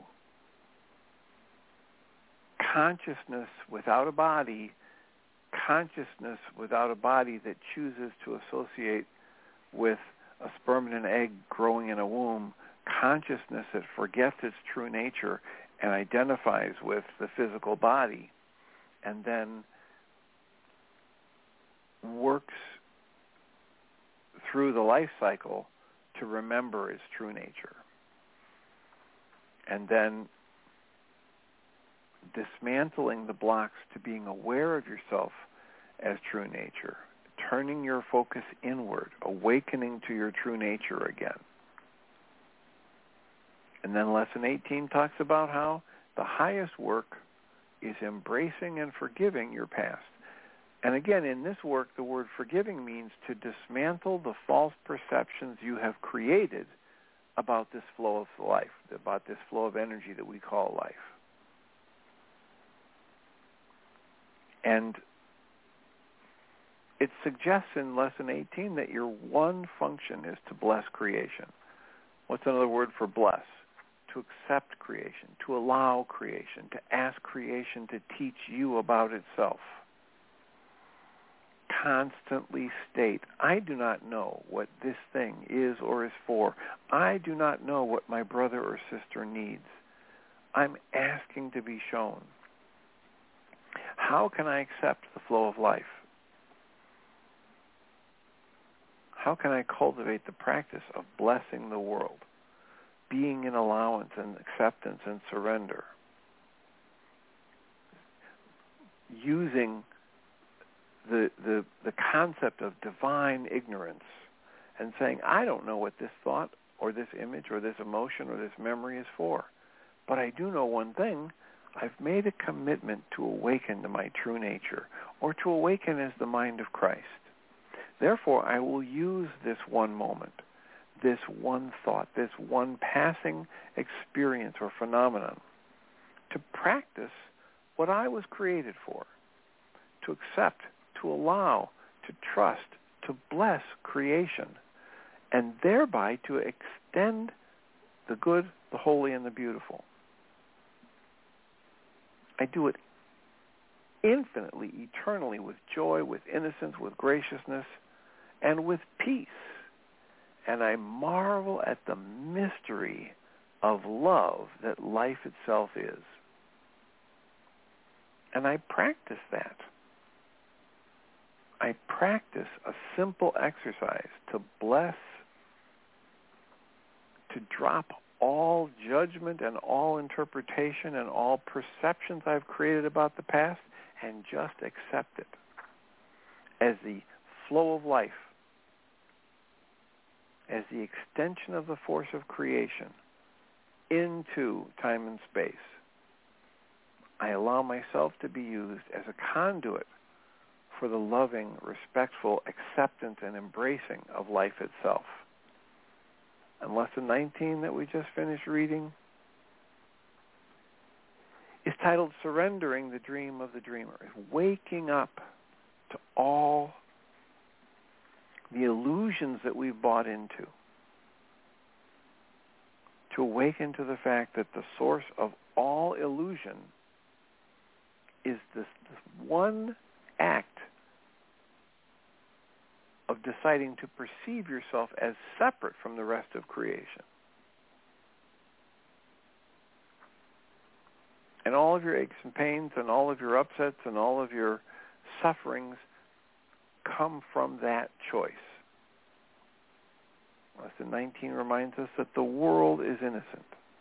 consciousness without a body, consciousness without a body that chooses to associate with a sperm and an egg growing in a womb, consciousness that forgets its true nature and identifies with the physical body, and then works through the life cycle to remember its true nature. And then dismantling the blocks to being aware of yourself as true nature, turning your focus inward, awakening to your true nature again. And then Lesson 18 talks about how the highest work is embracing and forgiving your past. And again, in this work, the word forgiving means to dismantle the false perceptions you have created about this flow of life, about this flow of energy that we call life. And it suggests in Lesson 18 that your one function is to bless creation. What's another word for bless? To accept creation, to allow creation, to ask creation to teach you about itself. Constantly state, I do not know what this thing is or is for. I do not know what my brother or sister needs. I'm asking to be shown. How can I accept the flow of life? How can I cultivate the practice of blessing the world, being in allowance and acceptance and surrender, using the concept of divine ignorance and saying, I don't know what this thought or this image or this emotion or this memory is for, but I do know one thing. I've made a commitment to awaken to my true nature, or to awaken as the mind of Christ. Therefore, I will use this one moment, this one thought, this one passing experience or phenomenon to practice what I was created for, to accept, to allow, to trust, to bless creation, and thereby to extend the good, the holy, and the beautiful. I do it infinitely, eternally, with joy, with innocence, with graciousness, and with peace. And I marvel at the mystery of love that life itself is. And I practice that. I practice a simple exercise to bless, to drop all judgment and all interpretation and all perceptions I've created about the past and just accept it as the flow of life, as the extension of the force of creation into time and space. I allow myself to be used as a conduit for the loving, respectful acceptance and embracing of life itself. And Lesson 19 that we just finished reading is titled Surrendering the Dream of the Dreamer. It's waking up to all the illusions that we've bought into. To awaken to the fact that the source of all illusion is this one act of deciding to perceive yourself as separate from the rest of creation. And all of your aches and pains and all of your upsets and all of your sufferings come from that choice. Lesson 19 reminds us that the world is innocent.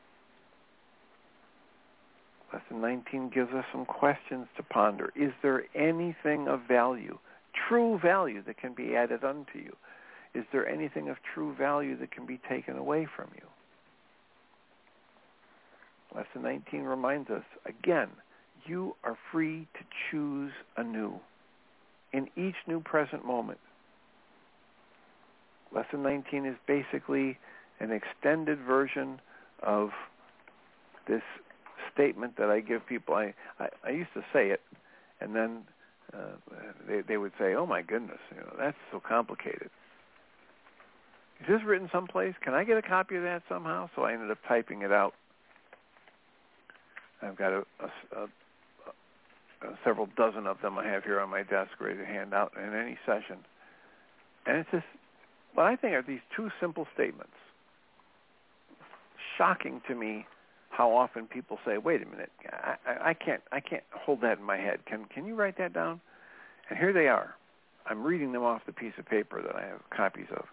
Lesson 19 gives us some questions to ponder. Is there anything of value, true value, that can be added unto you? Is there anything of true value that can be taken away from you? Lesson 19 reminds us, again, you are free to choose anew in each new present moment. Lesson 19 is basically an extended version of this statement that I give people. I used to say it, and then they would say, "Oh my goodness, that's so complicated. Is this written someplace? Can I get a copy of that somehow?" So I ended up typing it out. I've got several dozen of them I have here on my desk ready to hand out in any session. And it's just what I think are these two simple statements. Shocking to me how often people say, "Wait a minute, I can't hold that in my head. Can you write that down?" And here they are. I'm reading them off the piece of paper that I have copies of.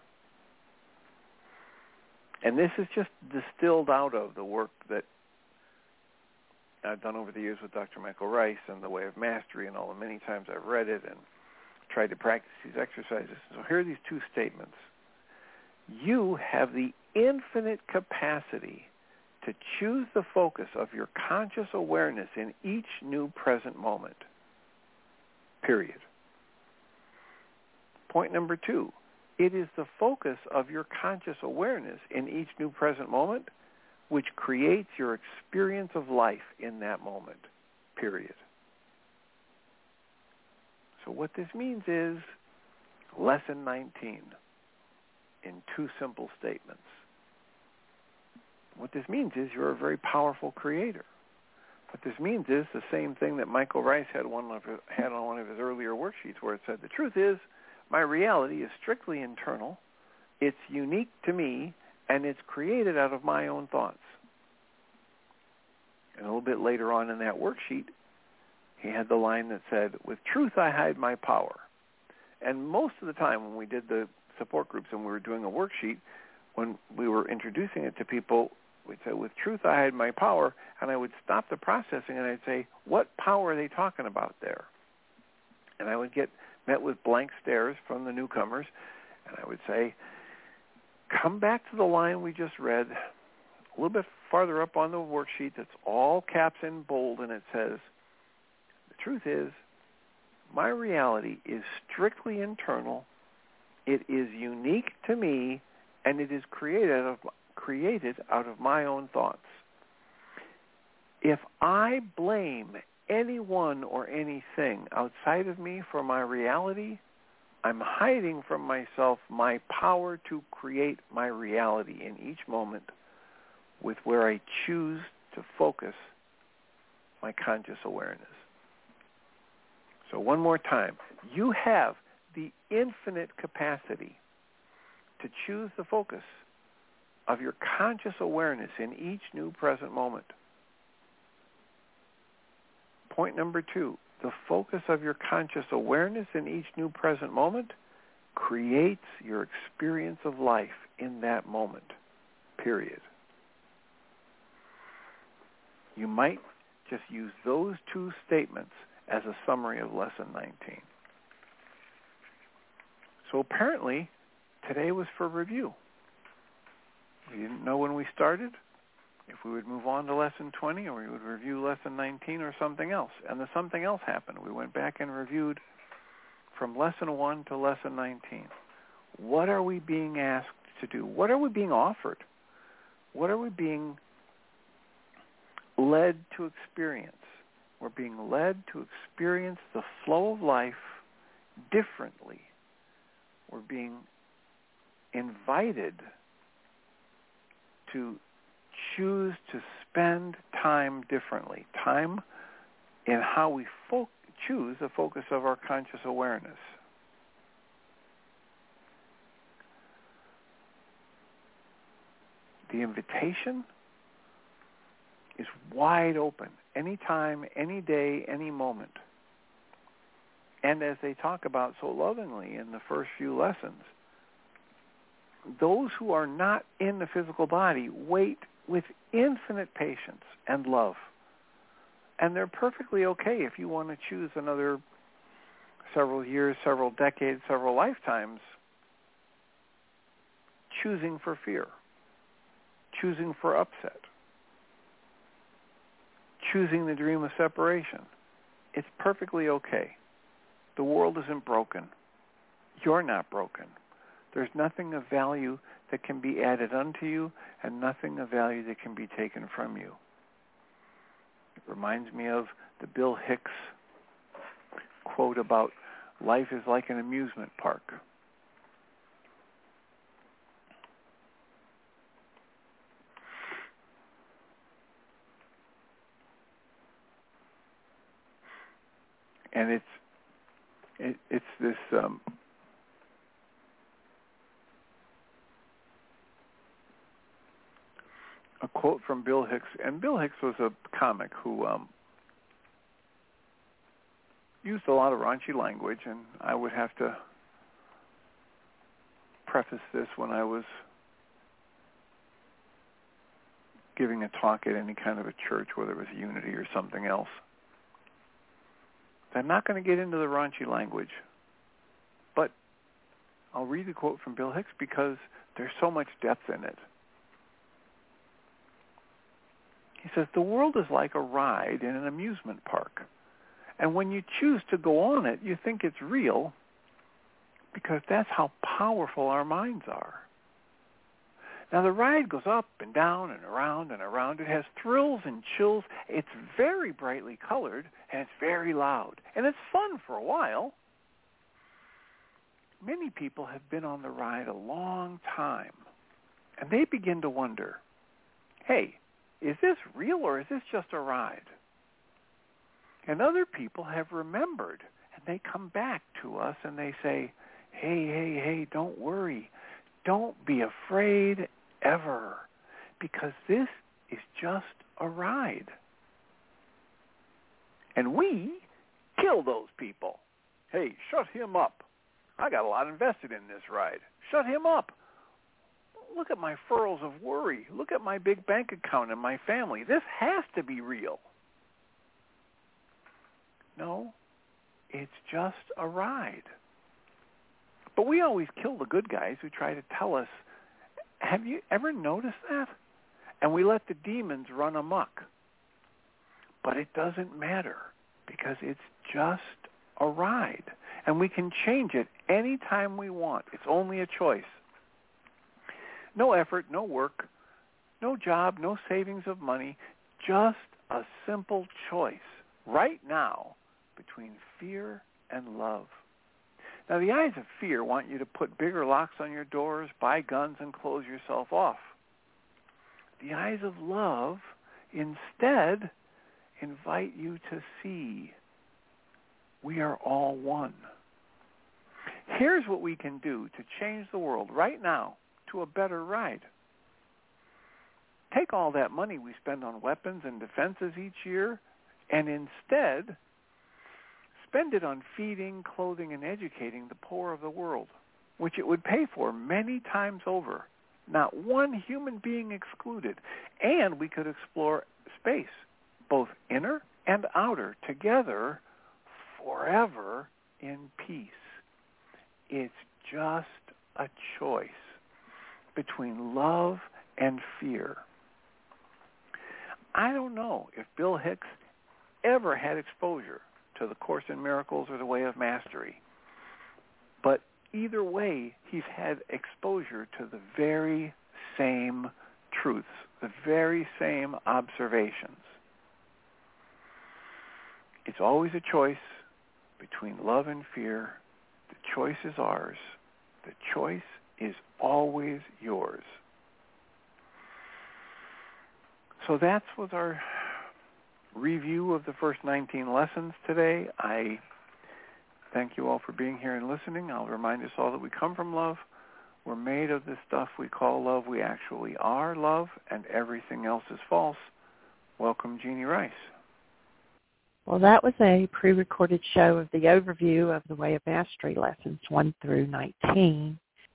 And this is just distilled out of the work that I've done over the years with Dr. Michael Rice and The Way of Mastery and all the many times I've read it and tried to practice these exercises. So here are these two statements. You have the infinite capacity to choose the focus of your conscious awareness in each new present moment. Period. Point number 2. It is the focus of your conscious awareness in each new present moment which creates your experience of life in that moment. Period. So what this means is Lesson 19 in two simple statements. What this means is you're a very powerful creator. What this means is the same thing that Michael Rice had on one of his earlier worksheets, where it said, the truth is, my reality is strictly internal, it's unique to me, and it's created out of my own thoughts. And a little bit later on in that worksheet, he had the line that said, with truth I hide my power. And most of the time when we did the support groups and we were doing a worksheet, when we were introducing it to people, we'd say, with truth I hide my power, and I would stop the processing and I'd say, what power are they talking about there? And I would get met with blank stares from the newcomers, and I would say, come back to the line we just read, a little bit farther up on the worksheet that's all caps in bold, and it says, the truth is, my reality is strictly internal, it is unique to me, and it is created out of my own thoughts. If I blame anyone or anything outside of me for my reality, I'm hiding from myself my power to create my reality in each moment with where I choose to focus my conscious awareness. So one more time, you have the infinite capacity to choose the focus of your conscious awareness in each new present moment. Point number 2, the focus of your conscious awareness in each new present moment creates your experience of life in that moment. Period. You might just use those two statements as a summary of Lesson 19. So apparently, today was for review. We didn't know when we started if we would move on to Lesson 20 or we would review Lesson 19 or something else. And the something else happened. We went back and reviewed from Lesson 1 to Lesson 19. What are we being asked to do? What are we being offered? What are we being led to experience? We're being led to experience the flow of life differently. We're being invited to choose to spend time differently. Time in how we choose the focus of our conscious awareness. The invitation is wide open, anytime, any day, any moment. And as they talk about so lovingly in the first few lessons, those who are not in the physical body wait with infinite patience and love. And they're perfectly okay if you want to choose another several years, several decades, several lifetimes, choosing for fear, choosing for upset, choosing the dream of separation. It's perfectly okay. The world isn't broken. You're not broken. There's nothing of value that can be added unto you and nothing of value that can be taken from you. It reminds me of the Bill Hicks quote about life is like an amusement park. And it's this a quote from Bill Hicks, and Bill Hicks was a comic who used a lot of raunchy language, and I would have to preface this when I was giving a talk at any kind of a church, whether it was Unity or something else. I'm not going to get into the raunchy language, but I'll read the quote from Bill Hicks because there's so much depth in it. He says, "The world is like a ride in an amusement park. And when you choose to go on it, you think it's real because that's how powerful our minds are. Now, the ride goes up and down and around and around. It has thrills and chills. It's very brightly colored, and it's very loud. And it's fun for a while. Many people have been on the ride a long time, and they begin to wonder, hey, is this real or is this just a ride? And other people have remembered, and they come back to us and they say, hey, don't worry. Don't be afraid ever, because this is just a ride. And we kill those people. Hey, shut him up. I got a lot invested in this ride. Shut him up. Look at my furrows of worry. Look at my big bank account and my family. This has to be real. No, it's just a ride. But we always kill the good guys who try to tell us, have you ever noticed that? And we let the demons run amok. But it doesn't matter because it's just a ride. And we can change it anytime we want. It's only a choice. No effort, no work, no job, no savings of money, just a simple choice right now between fear and love. Now, the eyes of fear want you to put bigger locks on your doors, buy guns, and close yourself off. The eyes of love instead invite you to see we are all one. Here's what we can do to change the world right now to a better ride. Take all that money we spend on weapons and defenses each year and instead spend it on feeding, clothing, and educating the poor of the world, which it would pay for many times over, not one human being excluded. And we could explore space, both inner and outer, together forever in peace. It's just a choice between love and fear. I don't know if Bill Hicks ever had exposure to the Course in Miracles or the Way of Mastery, but either way, he's had exposure to the very same truths, the very same observations. It's always a choice between love and fear. The choice is ours. The choice is always yours. So that was our review of the first 19 lessons today. I thank you all for being here and listening. I'll remind us all that we come from love. We're made of the stuff we call love. We actually are love, and everything else is false. Welcome, Jeannie Rice. Well, that was a pre-recorded show of the overview of the Way of Mastery lessons 1 through 19.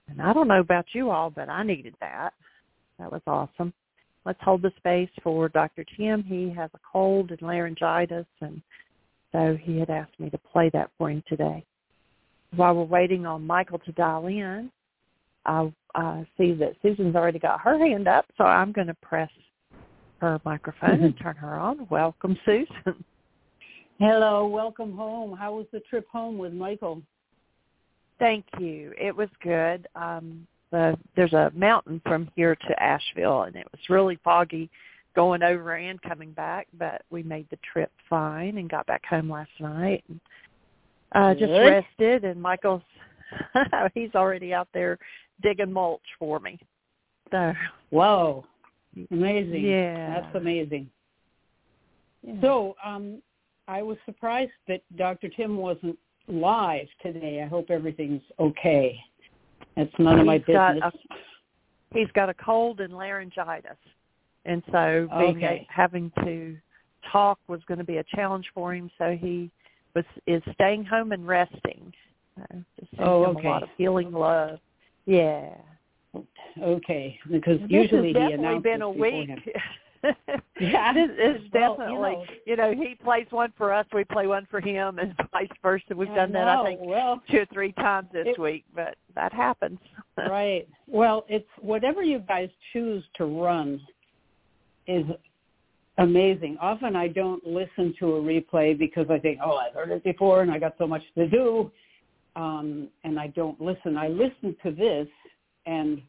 And I don't know about you all, but I needed that. That was awesome. Let's hold the space for Dr. Tim. He has a cold and laryngitis, and so he had asked me to play that for him today. While we're waiting on Michael to dial in, I see that Susan's already got her hand up, so I'm going to press her microphone and turn her on. Welcome, Susan. Hello, welcome home. How was the trip home with Michael? Thank you. It was good. There's a mountain from here to Asheville, and it was really foggy going over and coming back, but we made the trip fine and got back home last night. And, just rested, and Michael's, he's already out there digging mulch for me. So, whoa, amazing. Yeah. That's amazing. Yeah. So I was surprised that Dr. Tim wasn't live today. I hope everything's okay. That's none of my business. He's got a cold and laryngitis, and so having to talk was going to be a challenge for him. So he is staying home and resting. Just sending him a lot of healing love. Yeah. Okay, because usually he announces been a week. Yeah, it's definitely. He plays one for us, we play one for him, and vice versa. We've done that, I think, 2 or 3 times this week, but that happens. Right. Well, it's whatever you guys choose to run is amazing. Often I don't listen to a replay because I think, I've heard it before, and I got so much to do, and I don't listen. I listen to this, and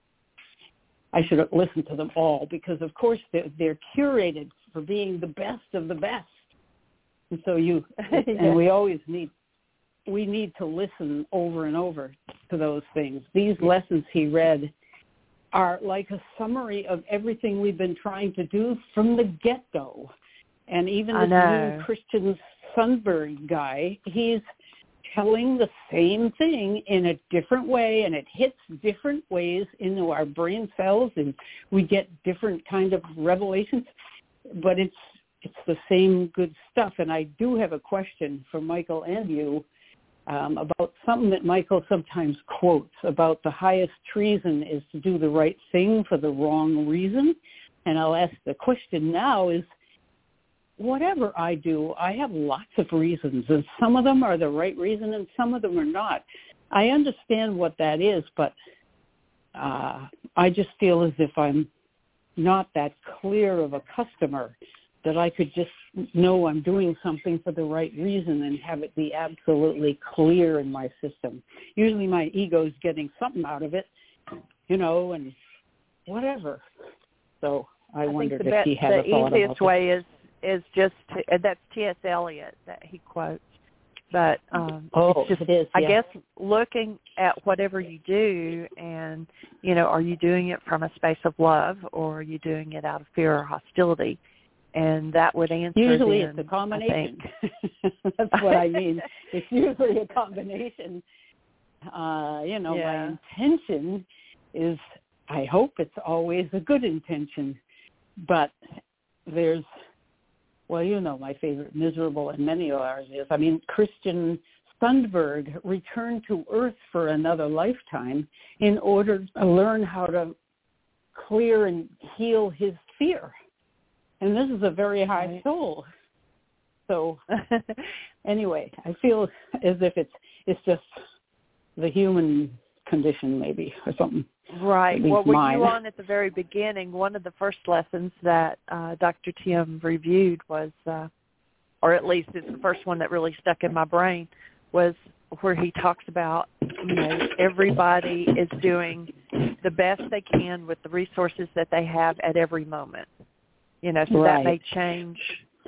I should listen to them all because, of course, they're curated for being the best of the best. And so and we need to listen over and over to those things. These lessons he read are like a summary of everything we've been trying to do from the get-go. And even this new Christian Sundberg guy, he's telling the same thing in a different way, and it hits different ways into our brain cells, and we get different kind of revelations, but it's the same good stuff. And I do have a question for Michael and you about something that Michael sometimes quotes about the highest treason is to do the right thing for the wrong reason. And I'll ask the question now is, whatever I do, I have lots of reasons, and some of them are the right reason and some of them are not. I understand what that is, but I just feel as if I'm not that clear of a customer that I could just know I'm doing something for the right reason and have it be absolutely clear in my system. Usually my ego's getting something out of it, and whatever. So I wondered if he had a thought about it. The easiest way is just that's T.S. Eliot that he quotes. But it's just, it is, I guess, looking at whatever you do and, are you doing it from a space of love or are you doing it out of fear or hostility? And that would answer usually then, it's a combination. That's what I mean. It's usually a combination. My intention is, I hope it's always a good intention, but there's, my favorite miserable, and many of ours is, Christian Sundberg returned to Earth for another lifetime in order to learn how to clear and heal his fear. And this is a very high soul. So anyway, I feel as if it's just the human condition maybe or something. Right. Well, were you on at the very beginning? One of the first lessons that Dr. Tim reviewed was, or at least it's the first one that really stuck in my brain, was where he talks about, everybody is doing the best they can with the resources that they have at every moment. So that may change,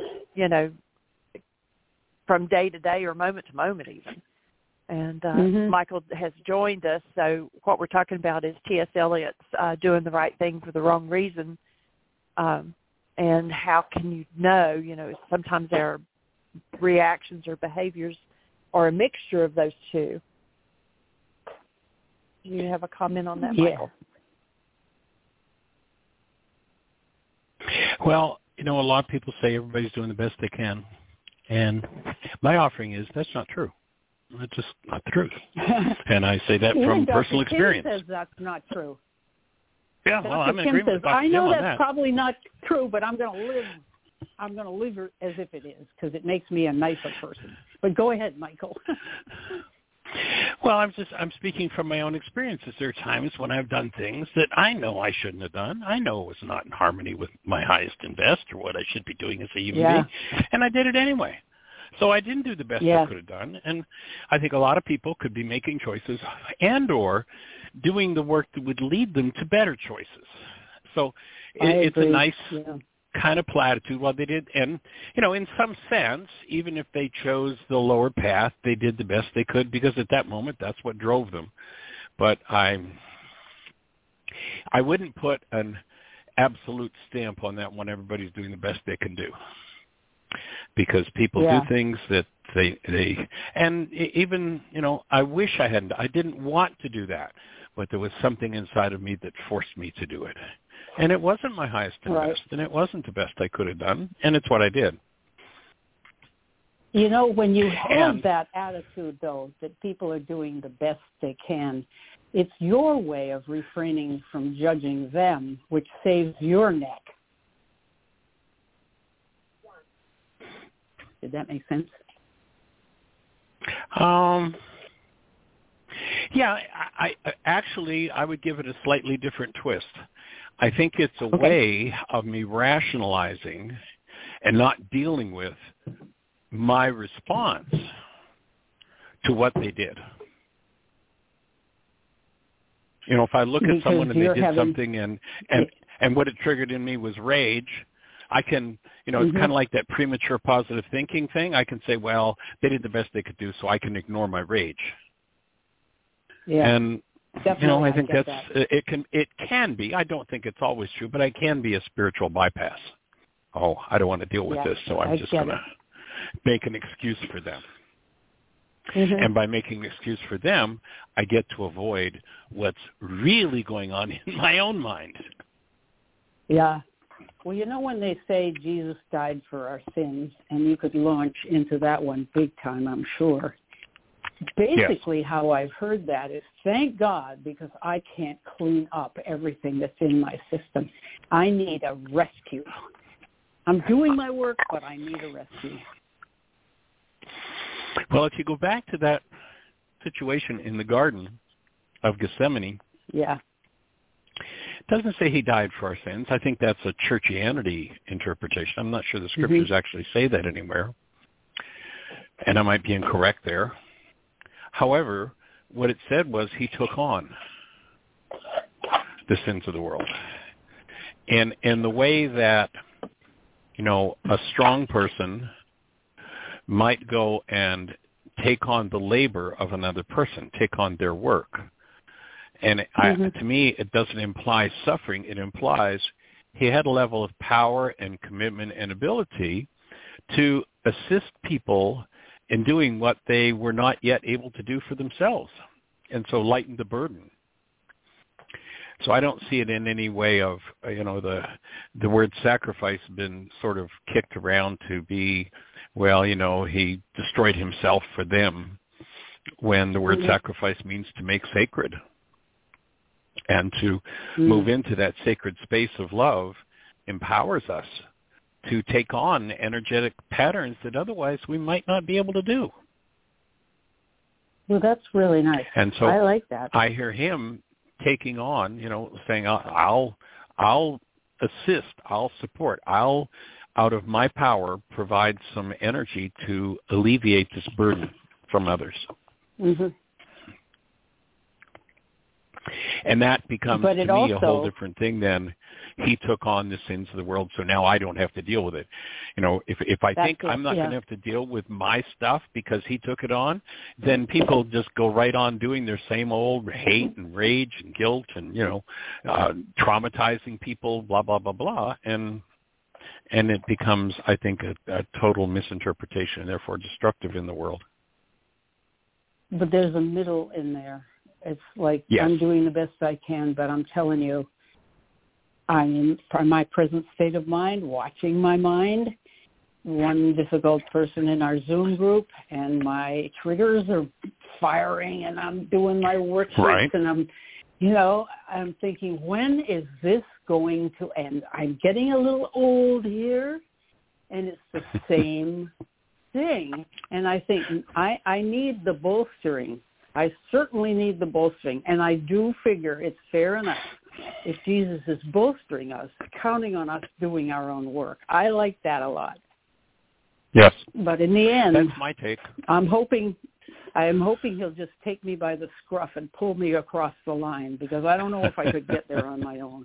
from day to day or moment to moment even. And Michael has joined us, so what we're talking about is T.S. Eliot's doing the right thing for the wrong reason. And how can you know, sometimes our reactions or behaviors are a mixture of those two. Do you have a comment on that, Michael? Well, a lot of people say everybody's doing the best they can. And my offering is that's not true. It's just not the truth. And I say that Even from Dr. personal Kim experience. says that's not true. Yeah, Dr. well, I'm in Kim agreement says, with Dr. I know Kim on that's that. probably not true, but I'm going to live as if it is because it makes me a nicer person. But go ahead, Michael. Well, I'm speaking from my own experiences. There are times when I've done things that I know I shouldn't have done. I know it was not in harmony with my highest and best or what I should be doing as a human being, and I did it anyway. So I didn't do the best I could have done, and I think a lot of people could be making choices and or doing the work that would lead them to better choices. So it's a nice kind of platitude. Well, they did, and, in some sense, even if they chose the lower path, they did the best they could because at that moment, that's what drove them. But I wouldn't put an absolute stamp on that when everybody's doing the best they can do. Because people do things that they and even, I wish I didn't want to do that, but there was something inside of me that forced me to do it. And it wasn't my highest and best, and it wasn't the best I could have done, and it's what I did. When you have that attitude, though, that people are doing the best they can, it's your way of refraining from judging them, which saves your neck. Did that make sense? Yeah, I would give it a slightly different twist. I think it's a way of me rationalizing and not dealing with my response to what they did. If I look at someone and they did something and what it triggered in me was rage, I can, it's kind of like that premature positive thinking thing. I can say, well, they did the best they could do, so I can ignore my rage. Yeah. And, definitely, I think it can be. I don't think it's always true, but it can be a spiritual bypass. Oh, I don't want to deal with this, so I'm just going to make an excuse for them. Mm-hmm. And by making an excuse for them, I get to avoid what's really going on in my own mind. Yeah. Well, when they say Jesus died for our sins, and you could launch into that one big time, I'm sure. Basically, how I've heard that is, thank God, because I can't clean up everything that's in my system. I need a rescue. I'm doing my work, but I need a rescue. Well, if you go back to that situation in the Garden of Gethsemane, it doesn't say he died for our sins. I think that's a churchianity interpretation. I'm not sure the scriptures actually say that anywhere, and I might be incorrect there. However, what it said was he took on the sins of the world. And in the way that, a strong person might go and take on the labor of another person, take on their work. And to me, it doesn't imply suffering. It implies he had a level of power and commitment and ability to assist people in doing what they were not yet able to do for themselves, and so lighten the burden. So I don't see it in any way of, the word sacrifice has been sort of kicked around to be, well, he destroyed himself for them, when the word sacrifice means to make sacred and to move into that sacred space of love empowers us to take on energetic patterns that otherwise we might not be able to do. Well, that's really nice. And so I like that. I hear him taking on, saying, I'll assist, I'll support, I'll, out of my power, provide some energy to alleviate this burden from others. Mm-hmm. And that becomes, to me, a whole different thing than he took on the sins of the world, so now I don't have to deal with it. If I think I'm not going to have to deal with my stuff because he took it on, then people just go right on doing their same old hate and rage and guilt and, traumatizing people, blah, blah, blah, blah. And it becomes, I think, a total misinterpretation and therefore destructive in the world. But there's a middle in there. It's like, I'm doing the best I can, but I'm telling you, I'm in my present state of mind, watching my mind, one difficult person in our Zoom group, and my triggers are firing, and I'm doing my worksheets, Right. and I'm thinking, when is this going to end? I'm getting a little old here, and it's the same thing. And I think I need the bolstering. I certainly need the bolstering, and I do figure it's fair enough if Jesus is bolstering us, counting on us doing our own work. I like that a lot. Yes. But in the end, that's my take. I'm hoping he'll just take me by the scruff and pull me across the line, because I don't know if I could get there on my own.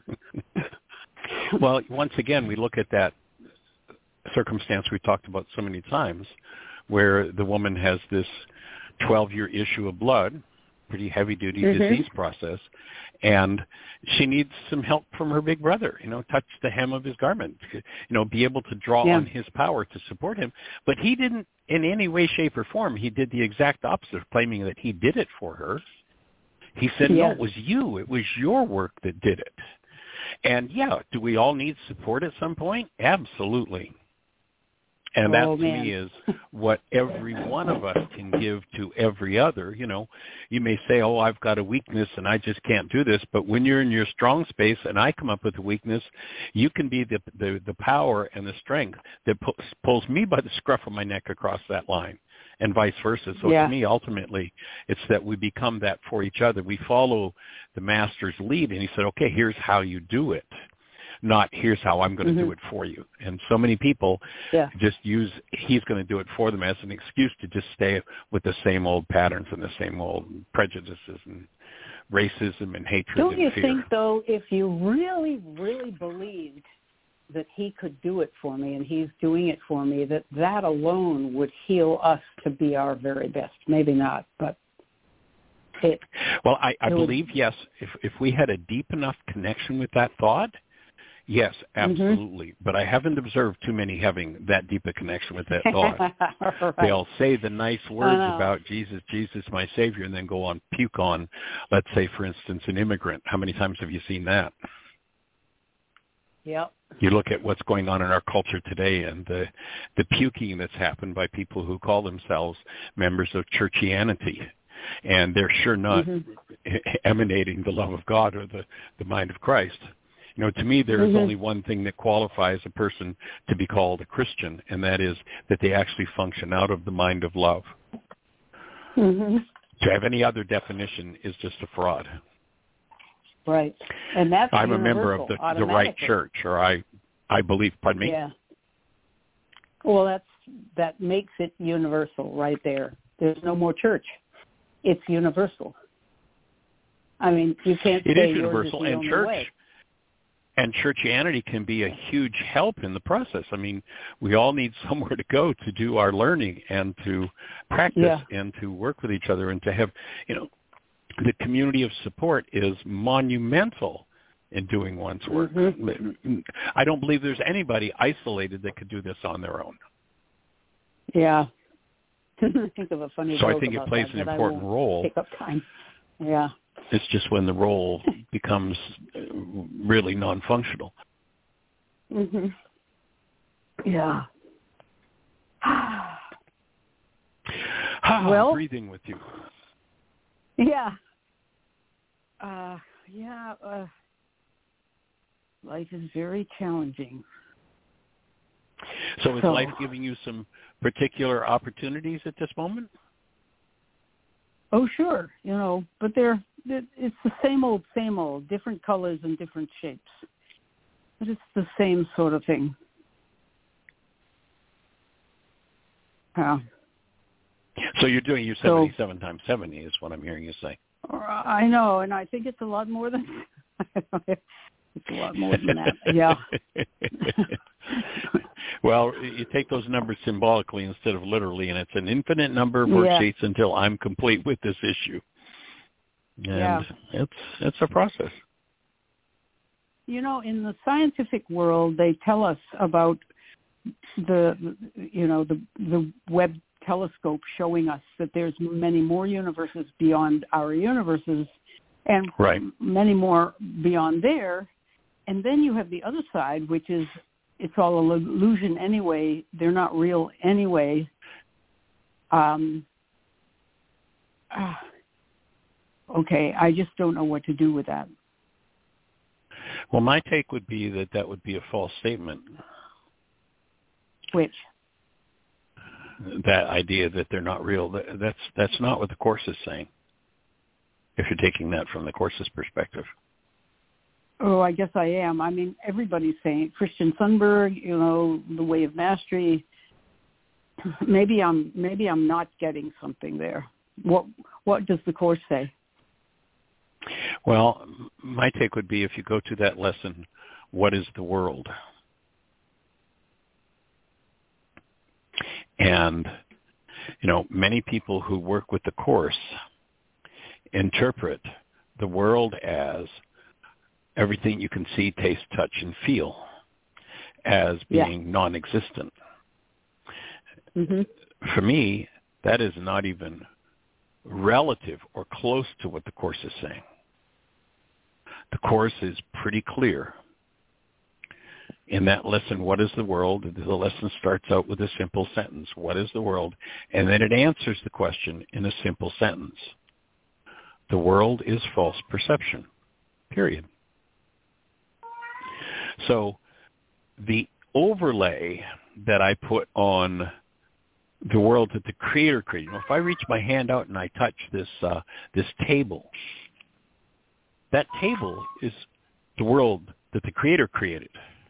Well, once again, we look at that circumstance we talked about so many times, where the woman has this 12-year issue of blood, pretty heavy-duty disease process, and she needs some help from her big brother, touch the hem of his garment, be able to draw on his power to support him. But he didn't, in any way, shape, or form, he did the exact opposite, claiming that he did it for her. He said, no, it was you. It was your work that did it. And, do we all need support at some point? Absolutely. And that, to me, is what every one of us can give to every other. You may say, oh, I've got a weakness and I just can't do this. But when you're in your strong space and I come up with a weakness, you can be the power and the strength that pulls me by the scruff of my neck across that line, and vice versa. So to me, ultimately, it's that we become that for each other. We follow the master's lead, and he said, okay, here's how you do it. Not here's how I'm going to do it for you. And so many people just use he's going to do it for them as an excuse to just stay with the same old patterns and the same old prejudices and racism and hatred and fear. Don't you think, though, if you really, really believed that he could do it for me and he's doing it for me, that alone would heal us to be our very best? Maybe not, but I believe, yes, if we had a deep enough connection with that thought, yes, absolutely. But I haven't observed too many having that deep a connection with that thought. Right. They'll say the nice words about Jesus, my Savior, and then go on puke on, let's say, for instance, an immigrant. How many times have you seen that? Yep. You look at what's going on in our culture today and the puking that's happened by people who call themselves members of churchianity. And they're sure not emanating the love of God or the mind of Christ. To me, there is only one thing that qualifies a person to be called a Christian, and that is that they actually function out of the mind of love. To have any other definition is just a fraud. Right. And that's I'm a member of the right church, or I believe, pardon me? Yeah. Well, that makes it universal right there. There's no more church. It's universal. I mean, you can't say it is yours universal, is the and only church. way. And churchianity can be a huge help in the process. I mean, we all need somewhere to go to do our learning and to practice and to work with each other and to have, the community of support is monumental in doing one's work. I don't believe there's anybody isolated that could do this on their own. Yeah. Think of a funny So I think it plays an important role. Take up time. Yeah. It's just when the role becomes really non-functional. Yeah. Well, breathing with you. Yeah. Life is very challenging. So is life giving you some particular opportunities at this moment? Oh, sure. But it's the same old, different colors and different shapes. But it's the same sort of thing. Yeah. So you're doing your 77 times 70 is what I'm hearing you say. I know, and I think it's a lot more than it's a lot more than that. Yeah. Well, you take those numbers symbolically instead of literally, and it's an infinite number of worksheets until I'm complete with this issue. And it's a process. In the scientific world, they tell us about the Webb telescope showing us that there's many more universes beyond our universes and many more beyond there. And then you have the other side, which is it's all an illusion anyway. They're not real anyway. Okay, I just don't know what to do with that. Well, my take would be that would be a false statement. Which? That idea that they're not real. That's not what the Course is saying, if you're taking that from the Course's perspective. Oh, I guess I am. I mean, everybody's saying it. Christian Sundberg, The Way of Mastery. Maybe I'm not getting something there. What does the Course say? Well, my take would be, if you go to that lesson, what is the world? And, many people who work with the Course interpret the world as everything you can see, taste, touch, and feel as being non-existent. Mm-hmm. For me, that is not even relative or close to what the Course is saying. The Course is pretty clear. In that lesson, what is the world? The lesson starts out with a simple sentence, what is the world? And then it answers the question in a simple sentence. The world is false perception, period. So the overlay that I put on the world that the Creator created, if I reach my hand out and I touch this table, that table is the world that the Creator created.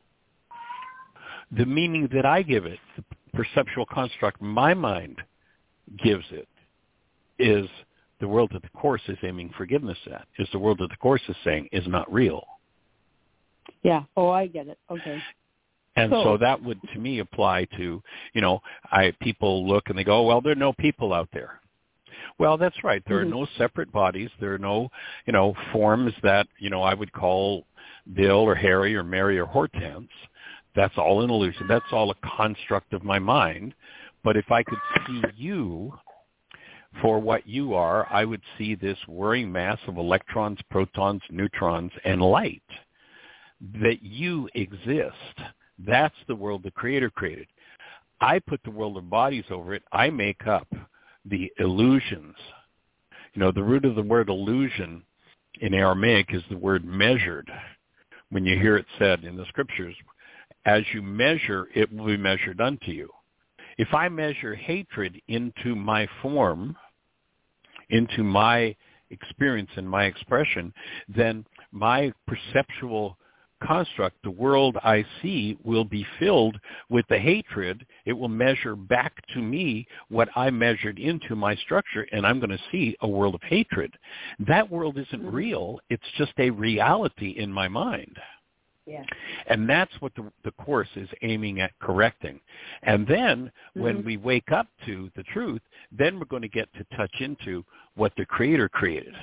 The meaning that I give it, the perceptual construct my mind gives it, is the world that the Course is aiming forgiveness at, is the world that the Course is saying is not real. Yeah. Oh, I get it. Okay. And so that would, to me, apply to, people look and they go, well, there are no people out there. Well, that's right. There are no separate bodies. There are no, forms that, I would call Bill or Harry or Mary or Hortense. That's all an illusion. That's all a construct of my mind. But if I could see you for what you are, I would see this whirring mass of electrons, protons, neutrons, and light. That you exist. That's the world the Creator created. I put the world of bodies over it. I make up the illusions. The root of the word illusion in Aramaic is the word measured. When you hear it said in the scriptures, as you measure, it will be measured unto you. If I measure hatred into my form, into my experience and my expression, then my perceptual construct, the world I see, will be filled with the hatred. It will measure back to me what I measured into my structure, and I'm going to see a world of hatred. That world isn't real. It's just a reality in my mind. Yeah. And that's what the Course is aiming at correcting. And then when we wake up to the truth, then we're going to get to touch into what the Creator created.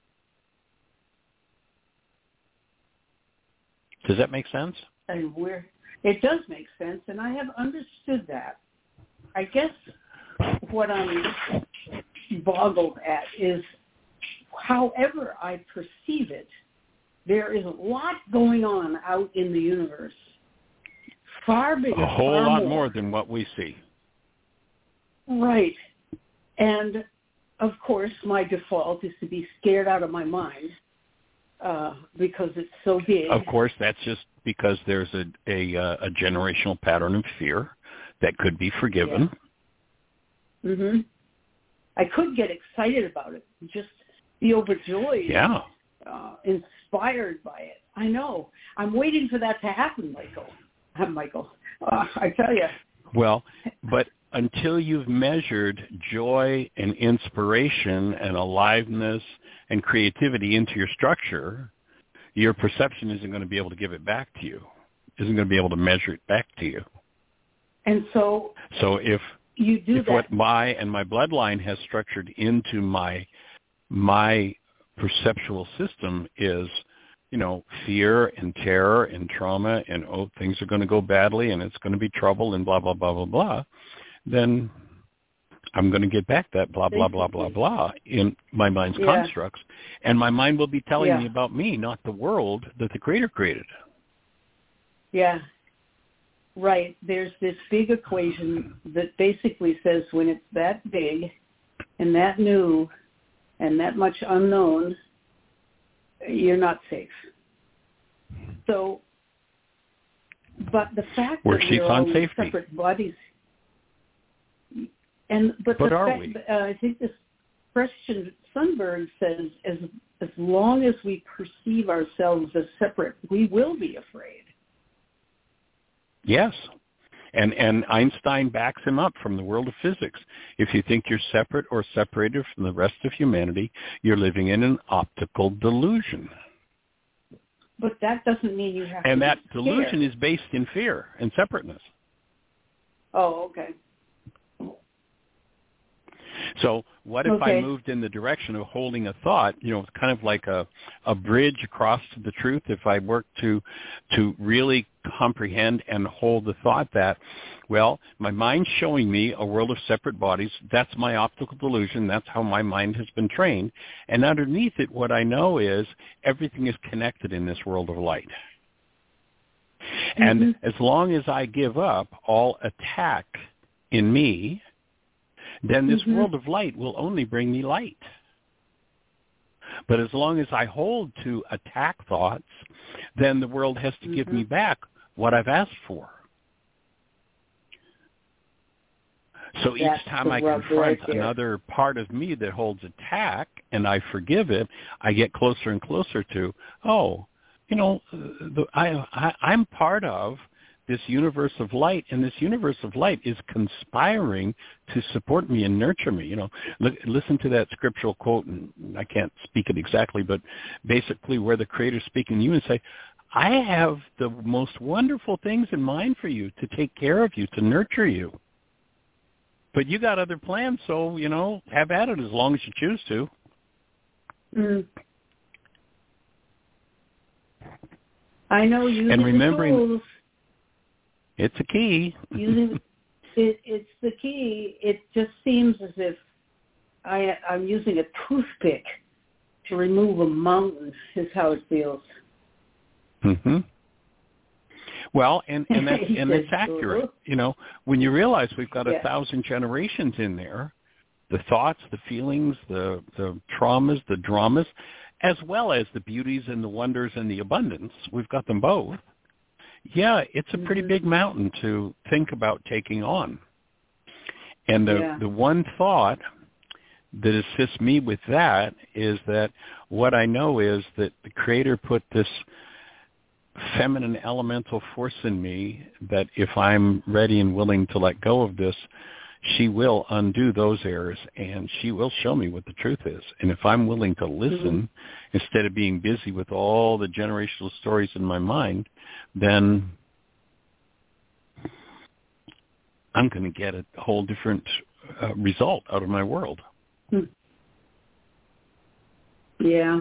Does that make sense? And it does make sense, and I have understood that. I guess what I'm boggled at is, however I perceive it, there is a lot going on out in the universe. Far bigger, a whole lot more than what we see. Right. And, of course, my default is to be scared out of my mind because it's so big. Of course, that's just because there's a generational pattern of fear that could be forgiven. Yeah. Mm-hmm. I could get excited about it, just be overjoyed. Yeah. Inspired by it. I know. I'm waiting for that to happen, Michael. I tell you. Well, but until you've measured joy and inspiration and aliveness and creativity into your structure, your perception isn't going to be able to give it back to you. Isn't going to be able to measure it back to you. And so if you do that, what my bloodline has structured into my perceptual system is, fear and terror and trauma and, things are going to go badly and it's going to be trouble and blah, blah, blah, blah, blah, then I'm going to get back that blah, blah, blah, blah, blah in my mind's constructs. And my mind will be telling me about me, not the world that the Creator created. Yeah. Right. There's this big equation that basically says when it's that big and that new and that much unknown, you're not safe. So, but the fact that we're all in separate bodies, but I think this Christian Sundberg says as long as we perceive ourselves as separate, we will be afraid. Yes. And Einstein backs him up from the world of physics. If you think you're separate or separated from the rest of humanity, you're living in an optical delusion. But that doesn't mean you have to. And that be scared. delusion is based in fear and separateness. Oh, okay. So what if I moved in the direction of holding a thought, kind of like a bridge across to the truth, if I work to really comprehend and hold the thought that, well, my mind's showing me a world of separate bodies. That's my optical delusion. That's how my mind has been trained. And underneath it, what I know is everything is connected in this world of light. Mm-hmm. And as long as I give up all attack in me, then this world of light will only bring me light. But as long as I hold to attack thoughts, then the world has to give me back what I've asked for. So each time I confront another part of me that holds attack and I forgive it, I get closer and closer to, I'm part of this universe of light, and this universe of light is conspiring to support me and nurture me. Listen to that scriptural quote, and I can't speak it exactly, but basically where the Creator's speaking to you and say, I have the most wonderful things in mind for you, to take care of you, to nurture you. But you got other plans, so, have at it as long as you choose to. Mm. I know you. And remembering, it's a key. It's the key. It just seems as if I'm using a toothpick to remove a mountain, is how it feels. Mm-hmm. Well, and that's accurate. When you realize we've got 1,000 generations in there, the thoughts, the feelings, the traumas, the dramas, as well as the beauties and the wonders and the abundance, we've got them both. Yeah, it's a pretty big mountain to think about taking on. And the one thought that assists me with that is that what I know is that the Creator put this feminine elemental force in me that if I'm ready and willing to let go of this, she will undo those errors and she will show me what the truth is. And if I'm willing to listen instead of being busy with all the generational stories in my mind, then I'm going to get a whole different result out of my world. Yeah.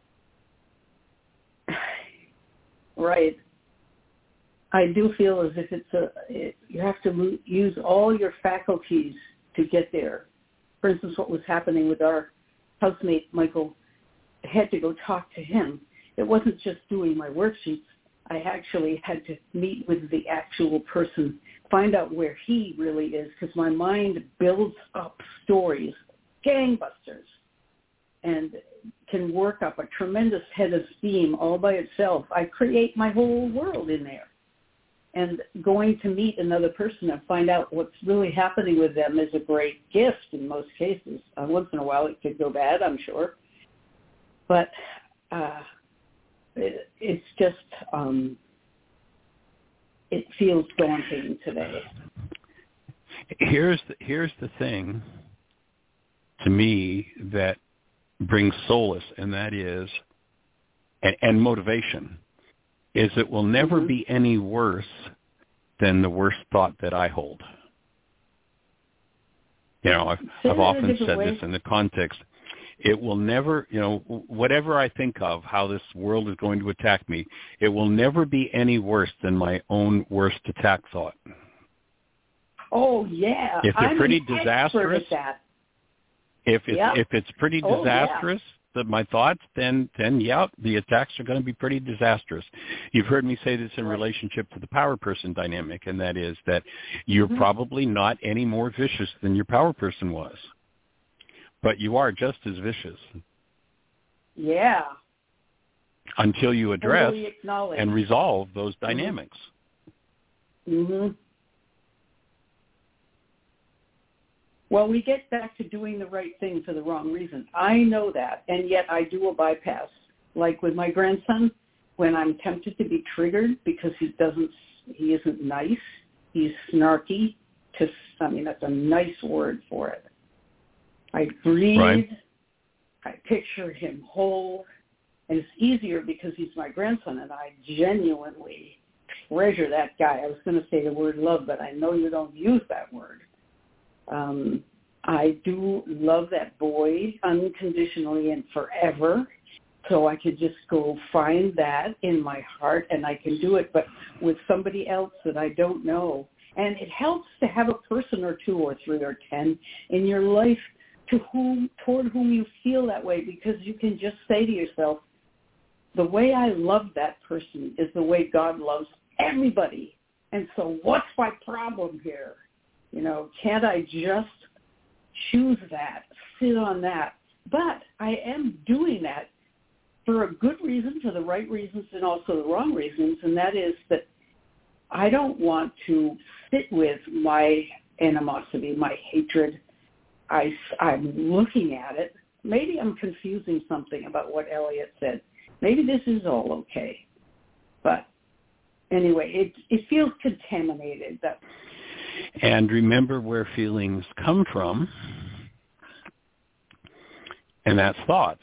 Right. I do feel as if you have to use all your faculties to get there. For instance, what was happening with our housemate, Michael, I had to go talk to him. It wasn't just doing my worksheets. I actually had to meet with the actual person, find out where he really is, because my mind builds up stories, gangbusters, and can work up a tremendous head of steam all by itself. I create my whole world in there. And going to meet another person and find out what's really happening with them is a great gift in most cases. Once in a while it could go bad, I'm sure. But it's just, it feels daunting today. Here's the thing to me that brings solace, and that is, and motivation, is it will never be any worse than the worst thought that I hold. I've often said this in the context. It will never, whatever I think of, how this world is going to attack me, it will never be any worse than my own worst attack thought. Oh, yeah. If they're pretty disastrous, if it's pretty disastrous, my thoughts, then yeah, the attacks are going to be pretty disastrous. You've heard me say this in relationship to the power person dynamic, and that is that you're probably not any more vicious than your power person was, but you are just as vicious. Yeah. Until you address and resolve those dynamics. Mm-hmm. Well, we get back to doing the right thing for the wrong reason. I know that, and yet I do a bypass. Like with my grandson, when I'm tempted to be triggered because he isn't nice, he's snarky. That's a nice word for it. I breathe. Right. I picture him whole, and it's easier because he's my grandson, and I genuinely treasure that guy. I was going to say the word love, but I know you don't use that word. I do love that boy unconditionally and forever, so I could just go find that in my heart, and I can do it, but with somebody else that I don't know. And it helps to have a person or two or three or 10 in your life toward whom you feel that way, because you can just say to yourself, the way I love that person is the way God loves everybody. And so what's my problem here? Can't I just choose that, sit on that? But I am doing that for a good reason, for the right reasons and also the wrong reasons, and that is that I don't want to sit with my animosity, my hatred. I'm looking at it. Maybe I'm confusing something about what Elliot said. Maybe this is all okay. But anyway, it feels contaminated. And remember where feelings come from, and that's thoughts.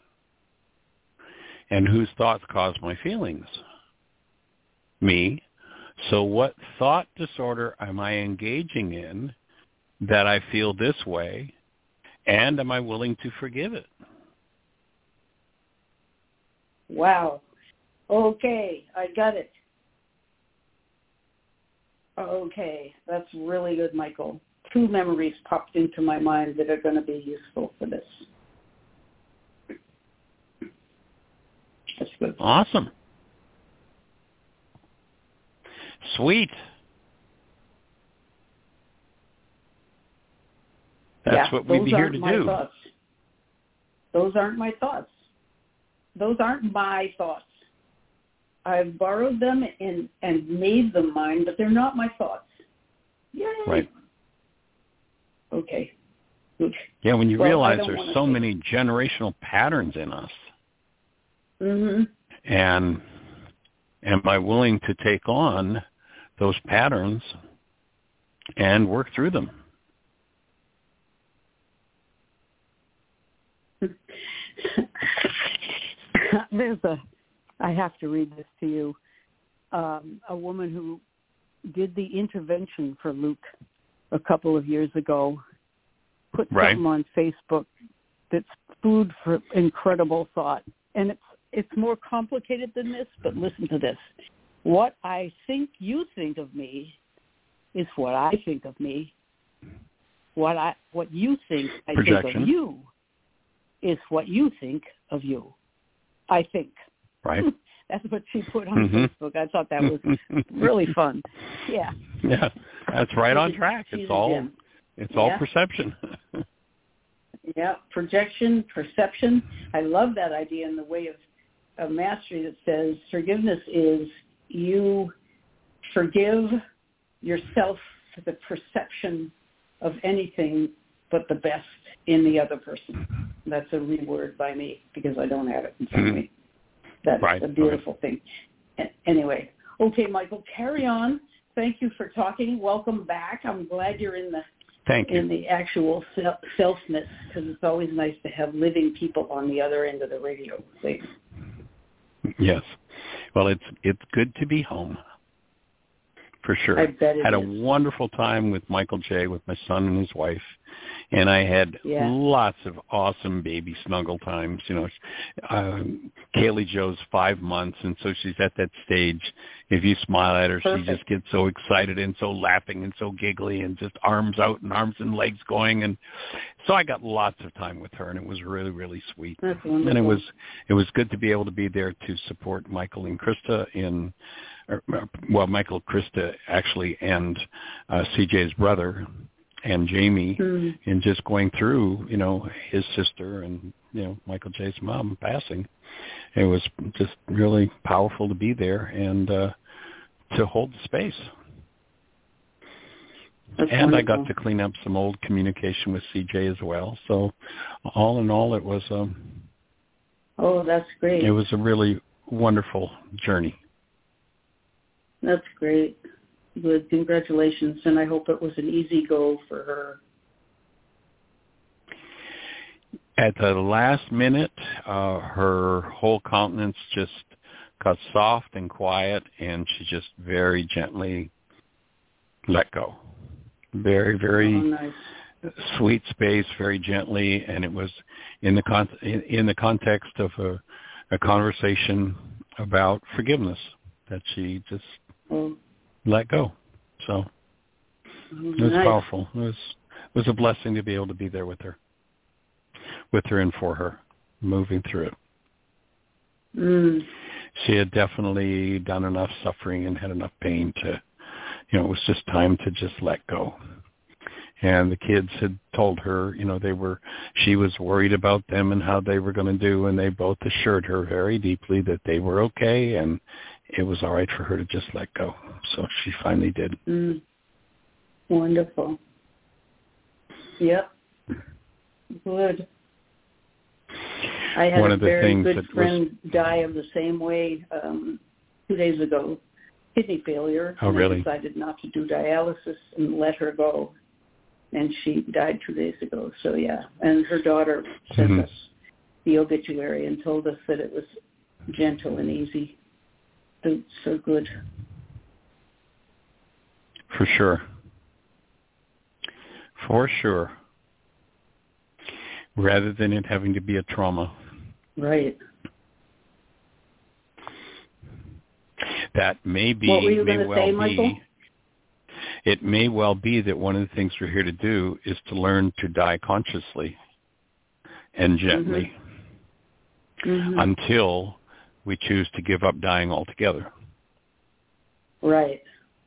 And whose thoughts cause my feelings? Me. So what thought disorder am I engaging in that I feel this way, and am I willing to forgive it? Wow. Okay, I got it. Okay, that's really good, Michael. 2 memories popped into my mind that are going to be useful for this. That's good. Awesome. Sweet. That's what we'd be here to do. Thoughts. Those aren't my thoughts. Those aren't my thoughts. I've borrowed them and made them mine, but they're not my thoughts. Yay. Right. Okay. Good. Yeah, when you realize there's so many generational patterns in us. Mm-hmm. And am I willing to take on those patterns and work through them? I have to read this to you. A woman who did the intervention for Luke a couple of years ago put something on Facebook that's food for incredible thought. And it's more complicated than this, but listen to this. What I think you think of me is what I think of me. What you think I think of you is what you think of you. I think. Right. That's what she put on Facebook. I thought that was really fun. Yeah. Yeah, that's right on track. It's all perception. Yeah, projection, perception. I love that idea in the way of mastery that says forgiveness is you forgive yourself for the perception of anything but the best in the other person. That's a reword by me because I don't have it in front of me. That's a beautiful thing. Anyway, okay, Michael, carry on. Thank you for talking. Welcome back. I'm glad you're in the actual selfness, because it's always nice to have living people on the other end of the radio thing. Yes. Well, it's good to be home, for sure. I bet it Had is. a wonderful time with Michael J., with my son and his wife, And I had lots of awesome baby snuggle times. Kaylee Jo's 5 months, and so she's at that stage. If you smile at her, she just gets so excited and so laughing and so giggly and just arms out and arms and legs going. And so I got lots of time with her, and it was really, really sweet. That's wonderful. And it was good to be able to be there to support Michael and Krista Michael, Krista, actually, and CJ's brother and Jamie, in just going through, his sister and, Michael J's mom passing. It was just really powerful to be there and to hold the space. That's and wonderful. I got to clean up some old communication with CJ as well. So all in all, it was that's great. It was a really wonderful journey. That's great. Good. Congratulations. And I hope it was an easy go for her. At the last minute, her whole countenance just got soft and quiet, and she just very gently let go. Very, very nice. Sweet space, very gently, and it was in the context of a conversation about forgiveness that she just let go. So it was powerful. It was a blessing to be able to be there with her and for her, moving through it. She had definitely done enough suffering and had enough pain to, it was just time to just let go. And the kids had told her, she was worried about them and how they were going to do, and they both assured her very deeply that they were okay and it was all right for her to just let go. So she finally did. Wonderful. Yep. Good. I had a very good friend die of the same way 2 days ago, kidney failure. Oh, really? I decided not to do dialysis and let her go. And she died 2 days ago. So, yeah. And her daughter sent us the obituary and told us that it was gentle and easy. So good. For sure. For sure. Rather than it having to be a trauma. Right. That may be. What were you going to say, Michael? It may well be that one of the things we're here to do is to learn to die consciously and gently until we choose to give up dying altogether. Right.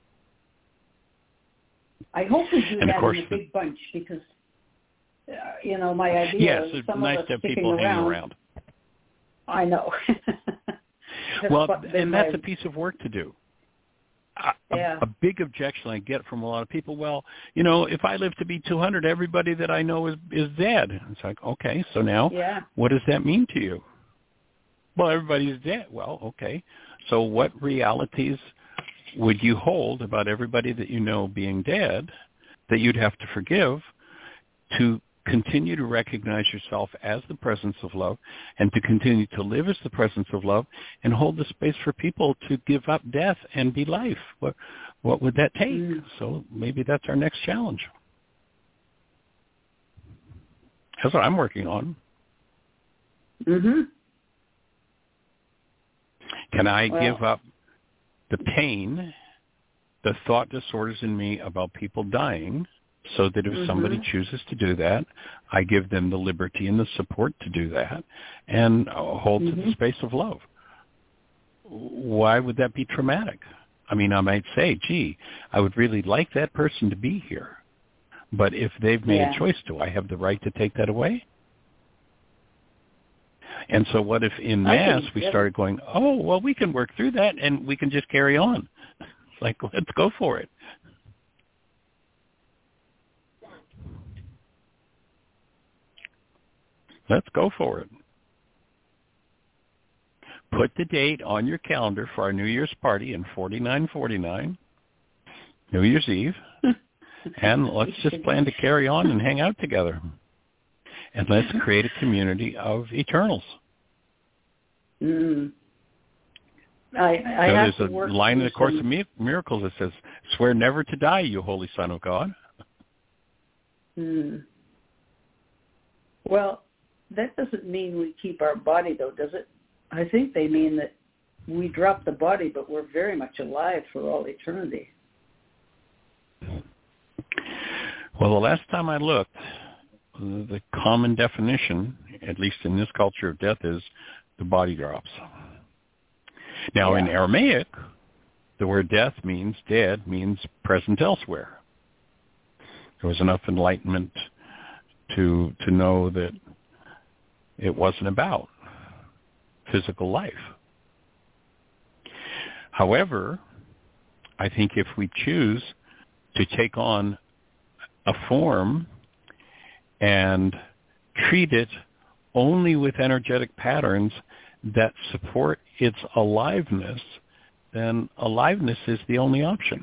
I hope we do that in a big bunch because, my idea is some nice of us to have sticking people around. hang around. I know. Well, and that's a piece of work to do. A big objection I get from a lot of people, well, if I live to be 200, everybody that I know is dead. It's like, okay, so now what does that mean to you? Well, everybody's dead. Well, okay. So what realities would you hold about everybody that you know being dead that you'd have to forgive to continue to recognize yourself as the presence of love and to continue to live as the presence of love and hold the space for people to give up death and be life? What would that take? So maybe that's our next challenge. That's what I'm working on. Can I give up the pain, the thought disorders in me about people dying, so that if somebody chooses to do that, I give them the liberty and the support to do that and hold to the space of love? Why would that be traumatic? I mean, I might say, gee, I would really like that person to be here. But if they've made a choice, do I have the right to take that away? And so what if in mass we started going, oh, well, we can work through that and we can just carry on. Like, let's go for it. Let's go for it. Put the date on your calendar for our New Year's party in 4949, New Year's Eve, and let's just plan to carry on and hang out together. And let's create a community of eternals. There's a line in the Course of Miracles that says, swear never to die, you holy Son of God. Well, that doesn't mean we keep our body, though, does it? I think they mean that we drop the body, but we're very much alive for all eternity. Well, the last time I looked, the common definition, at least in this culture of death, is the body drops. Now, in Aramaic, the word death means dead, means present elsewhere. There was enough enlightenment to know that it wasn't about physical life. However, I think if we choose to take on a form and treat it only with energetic patterns that support its aliveness, then aliveness is the only option.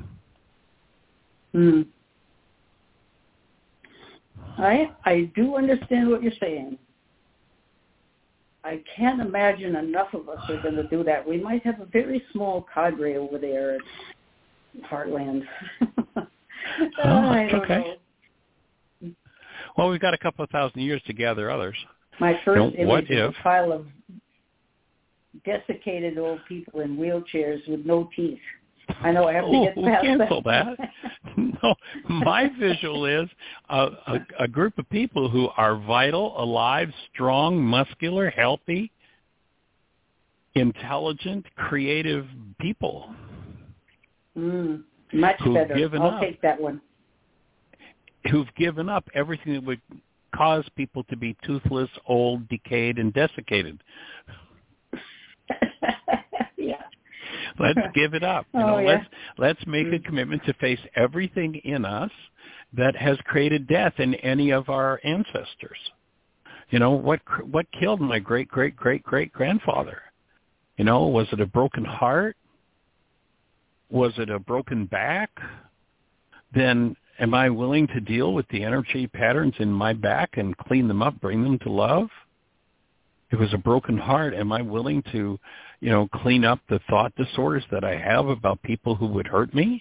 I do understand what you're saying. I can't imagine enough of us are going to do that. We might have a very small cadre over there at Heartland. I don't know. Well, we've got a couple of thousand years to gather others. My first image is a pile of desiccated old people in wheelchairs with no teeth. I know I have to get past cancel that. No, my visual is a group of people who are vital, alive, strong, muscular, healthy, intelligent, creative people. Much better. I'll take that one. Who've given up everything that would cause people to be toothless, old, decayed, and desiccated. Let's give it up. Let's make a commitment to face everything in us that has created death in any of our ancestors. You know, what killed my great-great-great-great-grandfather? You know, was it a broken heart? Was it a broken back? Then am I willing to deal with the energy patterns in my back and clean them up, bring them to love? If it was a broken heart, am I willing to, clean up the thought disorders that I have about people who would hurt me?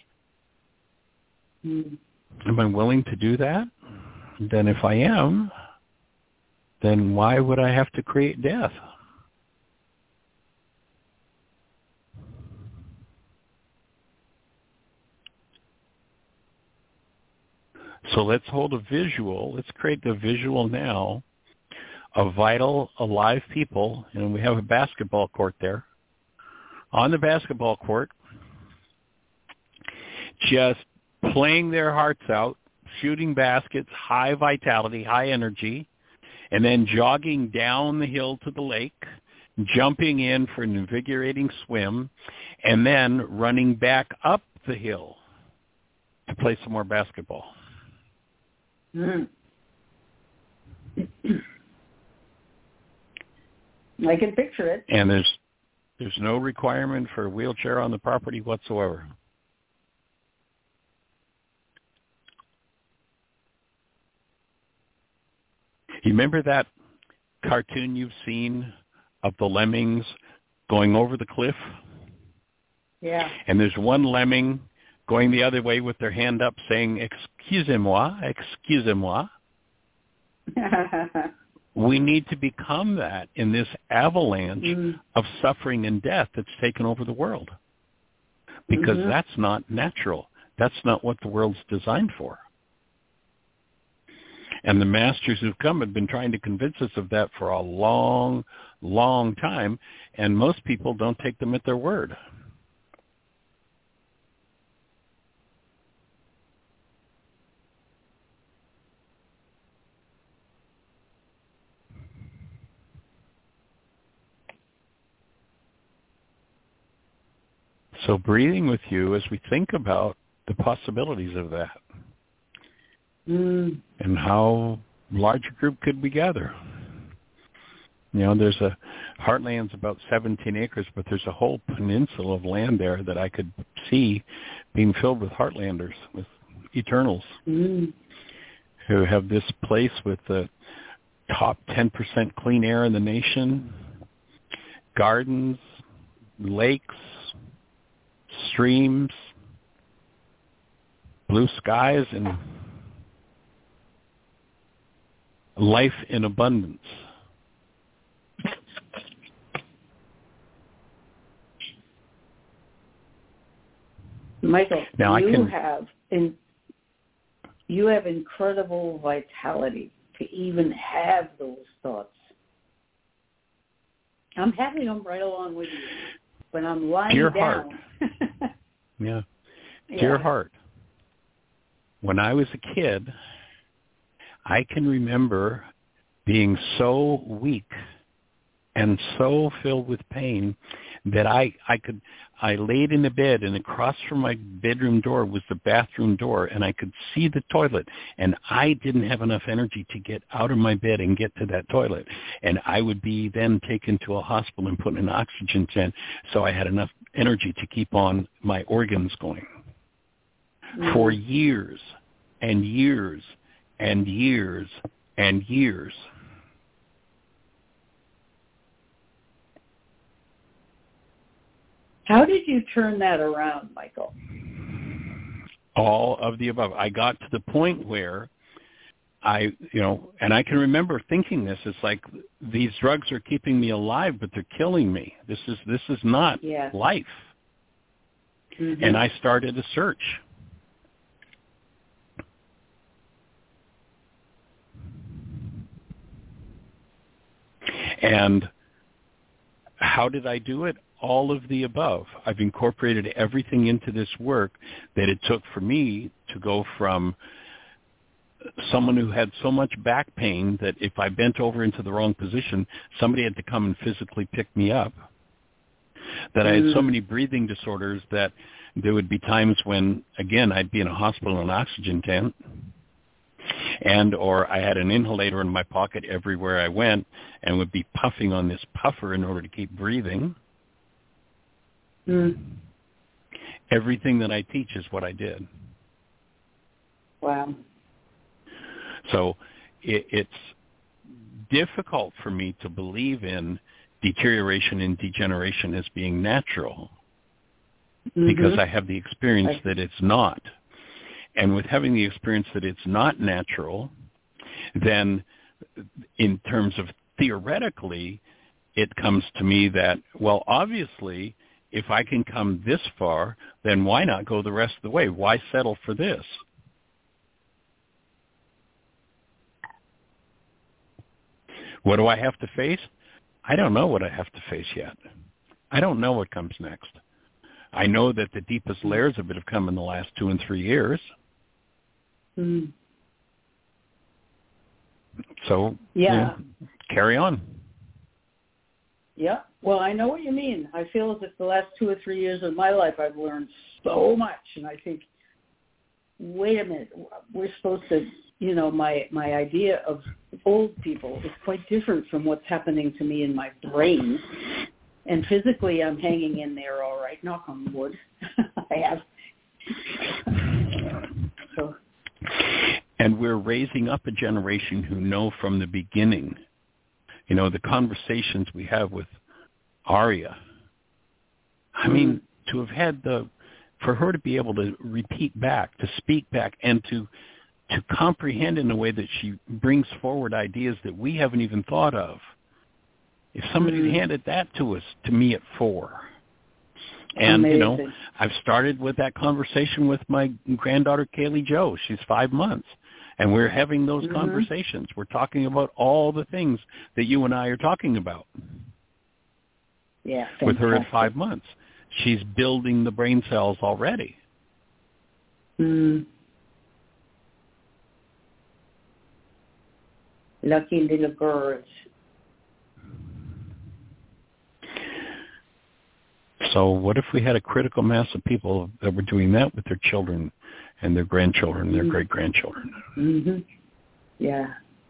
Am I willing to do that? Then if I am, then why would I have to create death? So let's hold a visual. Let's create the visual now of vital, alive people, and we have a basketball court there. On the basketball court, just playing their hearts out, shooting baskets, high vitality, high energy, and then jogging down the hill to the lake, jumping in for an invigorating swim, and then running back up the hill to play some more basketball. I can picture it. And there's no requirement for a wheelchair on the property whatsoever. You remember that cartoon you've seen of the lemmings going over the cliff? Yeah. And there's one lemming going the other way with their hand up saying, "Excusez-moi, excusez-moi." We need to become that in this avalanche of suffering and death that's taken over the world. Because that's not natural. That's not what the world's designed for. And the masters who've come have been trying to convince us of that for a long, long time, and most people don't take them at their word. So breathing with you as we think about the possibilities of that and how large a group could we gather. There's Heartland's about 17 acres, but there's a whole peninsula of land there that I could see being filled with Heartlanders, with Eternals, who have this place with the top 10% clean air in the nation, gardens, lakes, streams, blue skies, and life in abundance. Michael, now you have incredible vitality to even have those thoughts. I'm having them right along with you when I'm lying Dear down. Heart. Yeah. Dear heart, when I was a kid, I can remember being so weak and so filled with pain that I laid in the bed, and across from my bedroom door was the bathroom door, and I could see the toilet, and I didn't have enough energy to get out of my bed and get to that toilet. And I would be then taken to a hospital and put in an oxygen tent so I had enough energy to keep on my organs going. For years and years and years and years. How did you turn that around, Michael? All of the above. I got to the point where and I can remember thinking this, it's like these drugs are keeping me alive, but they're killing me. This is not life. Mm-hmm. And I started a search. And how did I do it? All of the above. I've incorporated everything into this work that it took for me to go from someone who had so much back pain that if I bent over into the wrong position, somebody had to come and physically pick me up. That I had so many breathing disorders that there would be times when, again, I'd be in a hospital in an oxygen tent, or I had an inhalator in my pocket everywhere I went and would be puffing on this puffer in order to keep breathing. Everything that I teach is what I did. Wow. So it's difficult for me to believe in deterioration and degeneration as being natural because I have the experience that it's not. And with having the experience that it's not natural, then in terms of theoretically, it comes to me that, well, obviously, if I can come this far, then why not go the rest of the way? Why settle for this? What do I have to face? I don't know what I have to face yet. I don't know what comes next. I know that the deepest layers of it have come in the last 2 and 3 years. So, carry on. Yeah. Well, I know what you mean. I feel as if the last 2 or 3 years of my life I've learned so much. And I think, wait a minute, we're supposed to, my idea of old people is quite different from what's happening to me in my brain. And physically I'm hanging in there all right, knock on wood. I have. So. And we're raising up a generation who know from the beginning, the conversations we have with Aria. I mean, to have had for her to be able to repeat back, to speak back, and to comprehend in a way that she brings forward ideas that we haven't even thought of. If somebody handed that to us, to me at 4. And, amazing. I've started with that conversation with my granddaughter, Kaylee Jo. She's 5 months. And we're having those conversations. We're talking about all the things that you and I are talking about. Yeah, fantastic. With her at 5 months. She's building the brain cells already. Lucky little girls. So what if we had a critical mass of people that were doing that with their children and their grandchildren, their great-grandchildren? Yeah.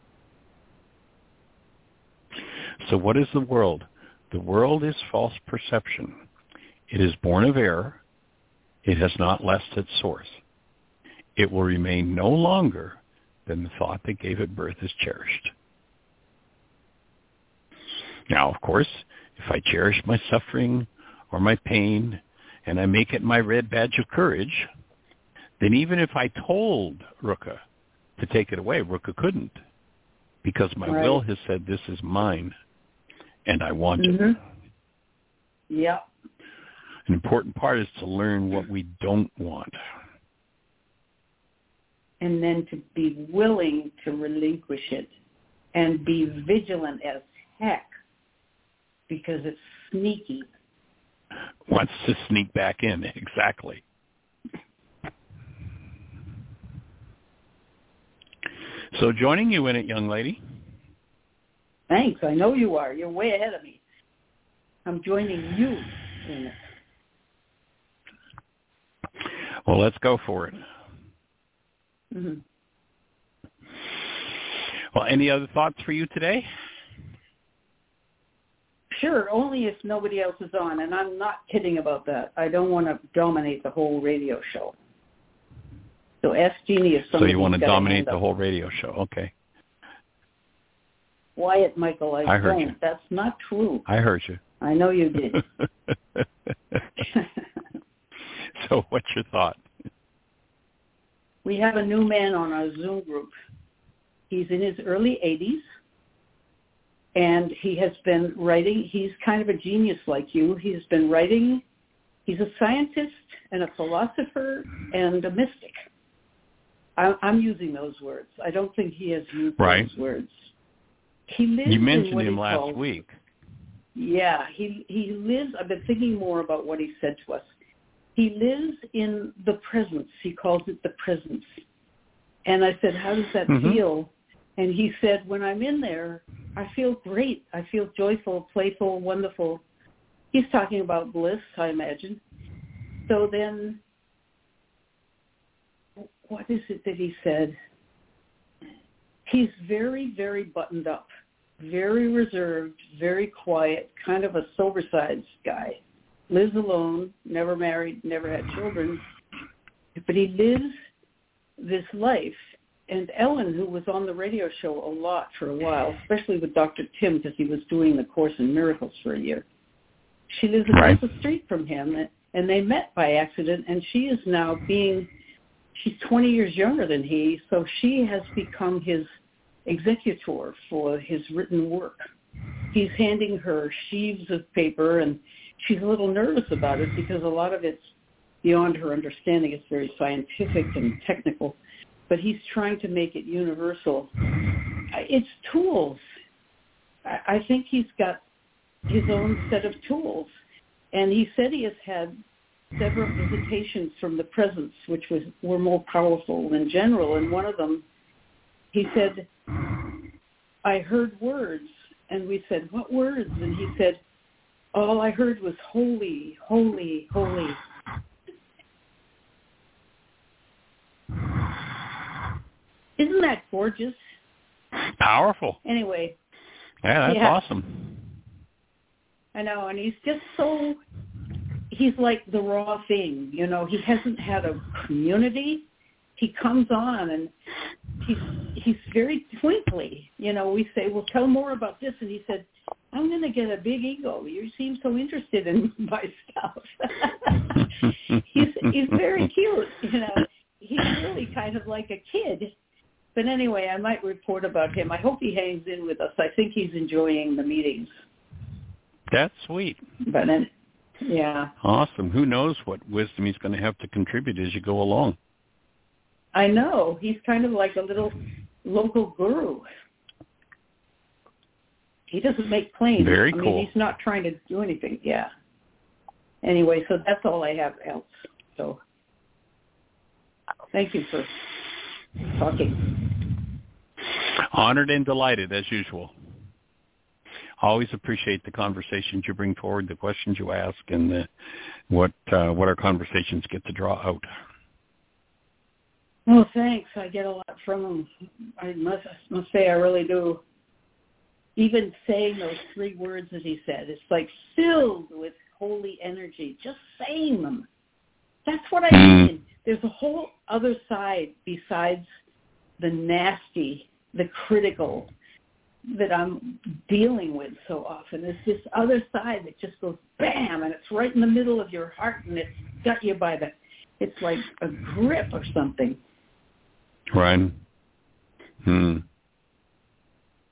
So what is the world? The world is false perception. It is born of error. It has not left its source. It will remain no longer than the thought that gave it birth is cherished. Now, of course, if I cherish my suffering or my pain and I make it my red badge of courage, then even if I told Ruka to take it away, Ruka couldn't. because my will has said this is mine, and I want it. Yeah. An important part is to learn what we don't want. And then to be willing to relinquish it and be vigilant as heck because it's sneaky. Wants to sneak back in, exactly. So joining you in it, young lady. Thanks. I know you are. You're way ahead of me. I'm joining you in it. Well, let's go for it. Mm-hmm. Well, any other thoughts for you today? Sure, only if nobody else is on, and I'm not kidding about that. I don't want to dominate the whole radio show. So ask Jeannie if somebody's So you want to got dominate the whole radio show, okay. Wyatt, Michael, I heard don't. you. That's not true. I heard you. I know you did. So what's your thought? We have a new man on our Zoom group. He's in his early 80s, and he has been writing. He's kind of a genius like you. He's been writing. He's a scientist and a philosopher and a mystic. I'm using those words. I don't think he has used those words. He lives you mentioned in what him he last calls, week. Yeah, he lives. I've been thinking more about what he said to us. He lives in the presence. He calls it the presence. And I said, how does that feel? And he said, when I'm in there, I feel great. I feel joyful, playful, wonderful. He's talking about bliss, I imagine. So then, what is it that he said? He's very, very buttoned up, very reserved, very quiet, kind of a sober-sided guy. Lives alone, never married, never had children. But he lives this life. And Ellen, who was on the radio show a lot for a while, especially with Dr. Tim, because he was doing the Course in Miracles for a year, she lives across the street from him, and they met by accident, and she is now she's 20 years younger than he, so she has become his executor for his written work. He's handing her sheaves of paper, and she's a little nervous about it because a lot of it's beyond her understanding. It's very scientific and technical, but he's trying to make it universal. It's tools. I think he's got his own set of tools, and he said he has had several visitations from the presence, which were more powerful than general, and one of them, he said, I heard words, and we said, what words? And he said, all I heard was holy, holy, holy. Isn't that gorgeous? Powerful. Anyway. Yeah, that's awesome. I know, and he's just he's like the raw thing, you know. He hasn't had a community. He comes on, and he's very twinkly. You know, we say, well, tell more about this. And he said, I'm going to get a big ego. You seem so interested in my stuff. He's very cute, you know. He's really kind of like a kid. But anyway, I might report about him. I hope he hangs in with us. I think he's enjoying the meetings. That's sweet. But then, yeah. Awesome. Who knows what wisdom he's going to have to contribute as you go along. I know. He's kind of like a little local guru. He doesn't make claims. Very cool. I mean, he's not trying to do anything. Yeah. Anyway, so that's all I have else. So thank you for talking. Honored and delighted, as usual. Always appreciate the conversations you bring forward, the questions you ask, and what our conversations get to draw out. Well, thanks. I get a lot from them. I must say I really do. Even saying those 3 words that he said, it's like filled with holy energy. Just saying them. That's what I mean. There's a whole other side besides the nasty, the critical that I'm dealing with so often. There's this other side that just goes bam, and it's right in the middle of your heart, and it's got you by it's like a grip or something. Right.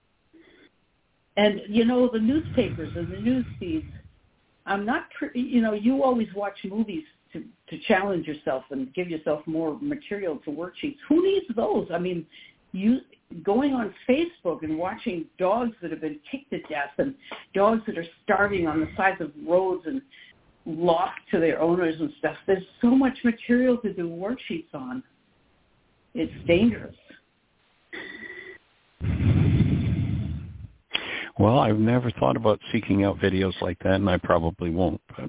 And, you know, the newspapers and the news feeds, I'm not, you know, you always watch movies to challenge yourself and give yourself more material to worksheets. Who needs those? I mean, you going on Facebook and watching dogs that have been kicked to death and dogs that are starving on the sides of roads and lost to their owners and stuff. There's so much material to do worksheets on. It's dangerous. Well, I've never thought about seeking out videos like that, and I probably won't. But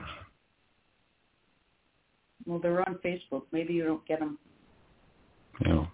well, they're on Facebook. Maybe you don't get them. Yeah.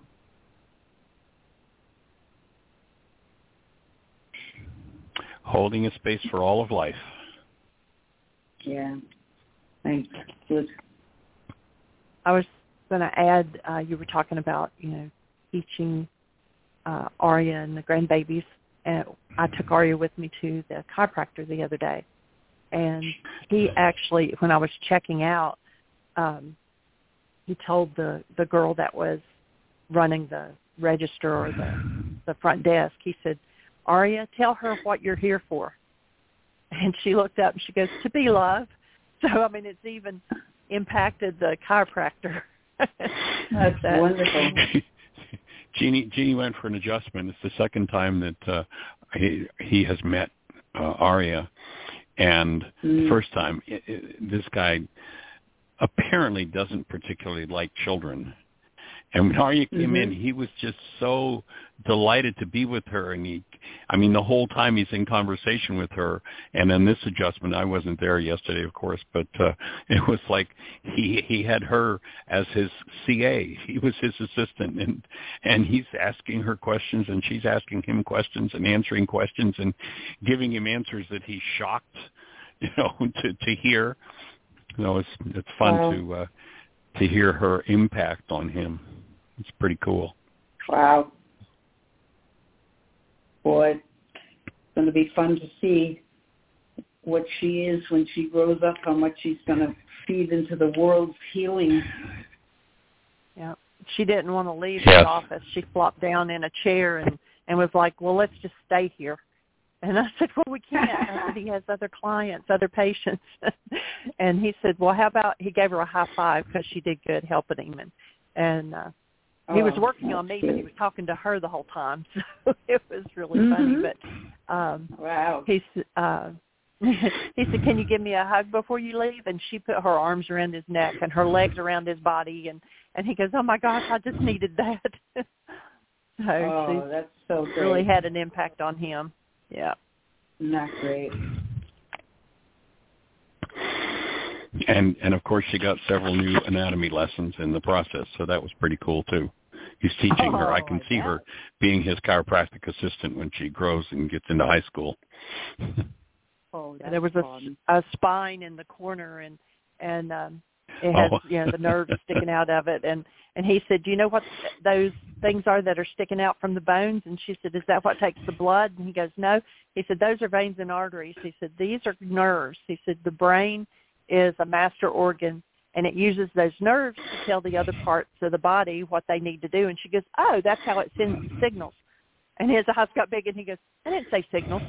Holding a space for all of life. Yeah. Thanks. Good. I was going to add, you were talking about, you know, teaching Aria and the grandbabies. And I took Aria with me to the chiropractor the other day. And he actually, when I was checking out, he told the girl that was running the register or the front desk, he said, Aria, tell her what you're here for. And she looked up and she goes, to be loved. So, I mean, it's even impacted the chiropractor. That's wonderful. Jeannie went for an adjustment. It's the second time that he has met Aria. And the first time, this guy apparently doesn't particularly like children. And when Aria came in, he was just so delighted to be with her. And the whole time he's in conversation with her. And in this adjustment, I wasn't there yesterday, of course, but it was like he had her as his CA. He was his assistant. And he's asking her questions, and she's asking him questions and answering questions and giving him answers that he's shocked, you know, to hear. You know, it's fun to hear her impact on him. It's pretty cool. Wow. Boy, it's going to be fun to see what she is when she grows up, how much she's going to feed into the world's healing. Yeah. She didn't want to leave the office. She flopped down in a chair and was like, well, let's just stay here. And I said, well, we can't. I said, he has other clients, other patients. And he said, well, how about, he gave her a high five because she did good helping him. And he was working on me, but he was talking to her the whole time. So it was really funny. But wow. He said, can you give me a hug before you leave? And she put her arms around his neck and her legs around his body. And he goes, oh, my gosh, I just needed that. So that's so great. Really had an impact on him. Yeah. Not great. And of course she got several new anatomy lessons in the process, so that was pretty cool too. He's teaching her. I can see her being his chiropractic assistant when she grows and gets into high school. There was a spine in the corner and it has the nerves sticking out of it and he said, do you know what those things are that are sticking out from the bones? And she said, is that what takes the blood? And he goes, no. He said, those are veins and arteries. He said, these are nerves. He said, the brain is a master organ, and it uses those nerves to tell the other parts of the body what they need to do. And she goes, oh, that's how it sends signals. And his eyes got big, and he goes, I didn't say signals.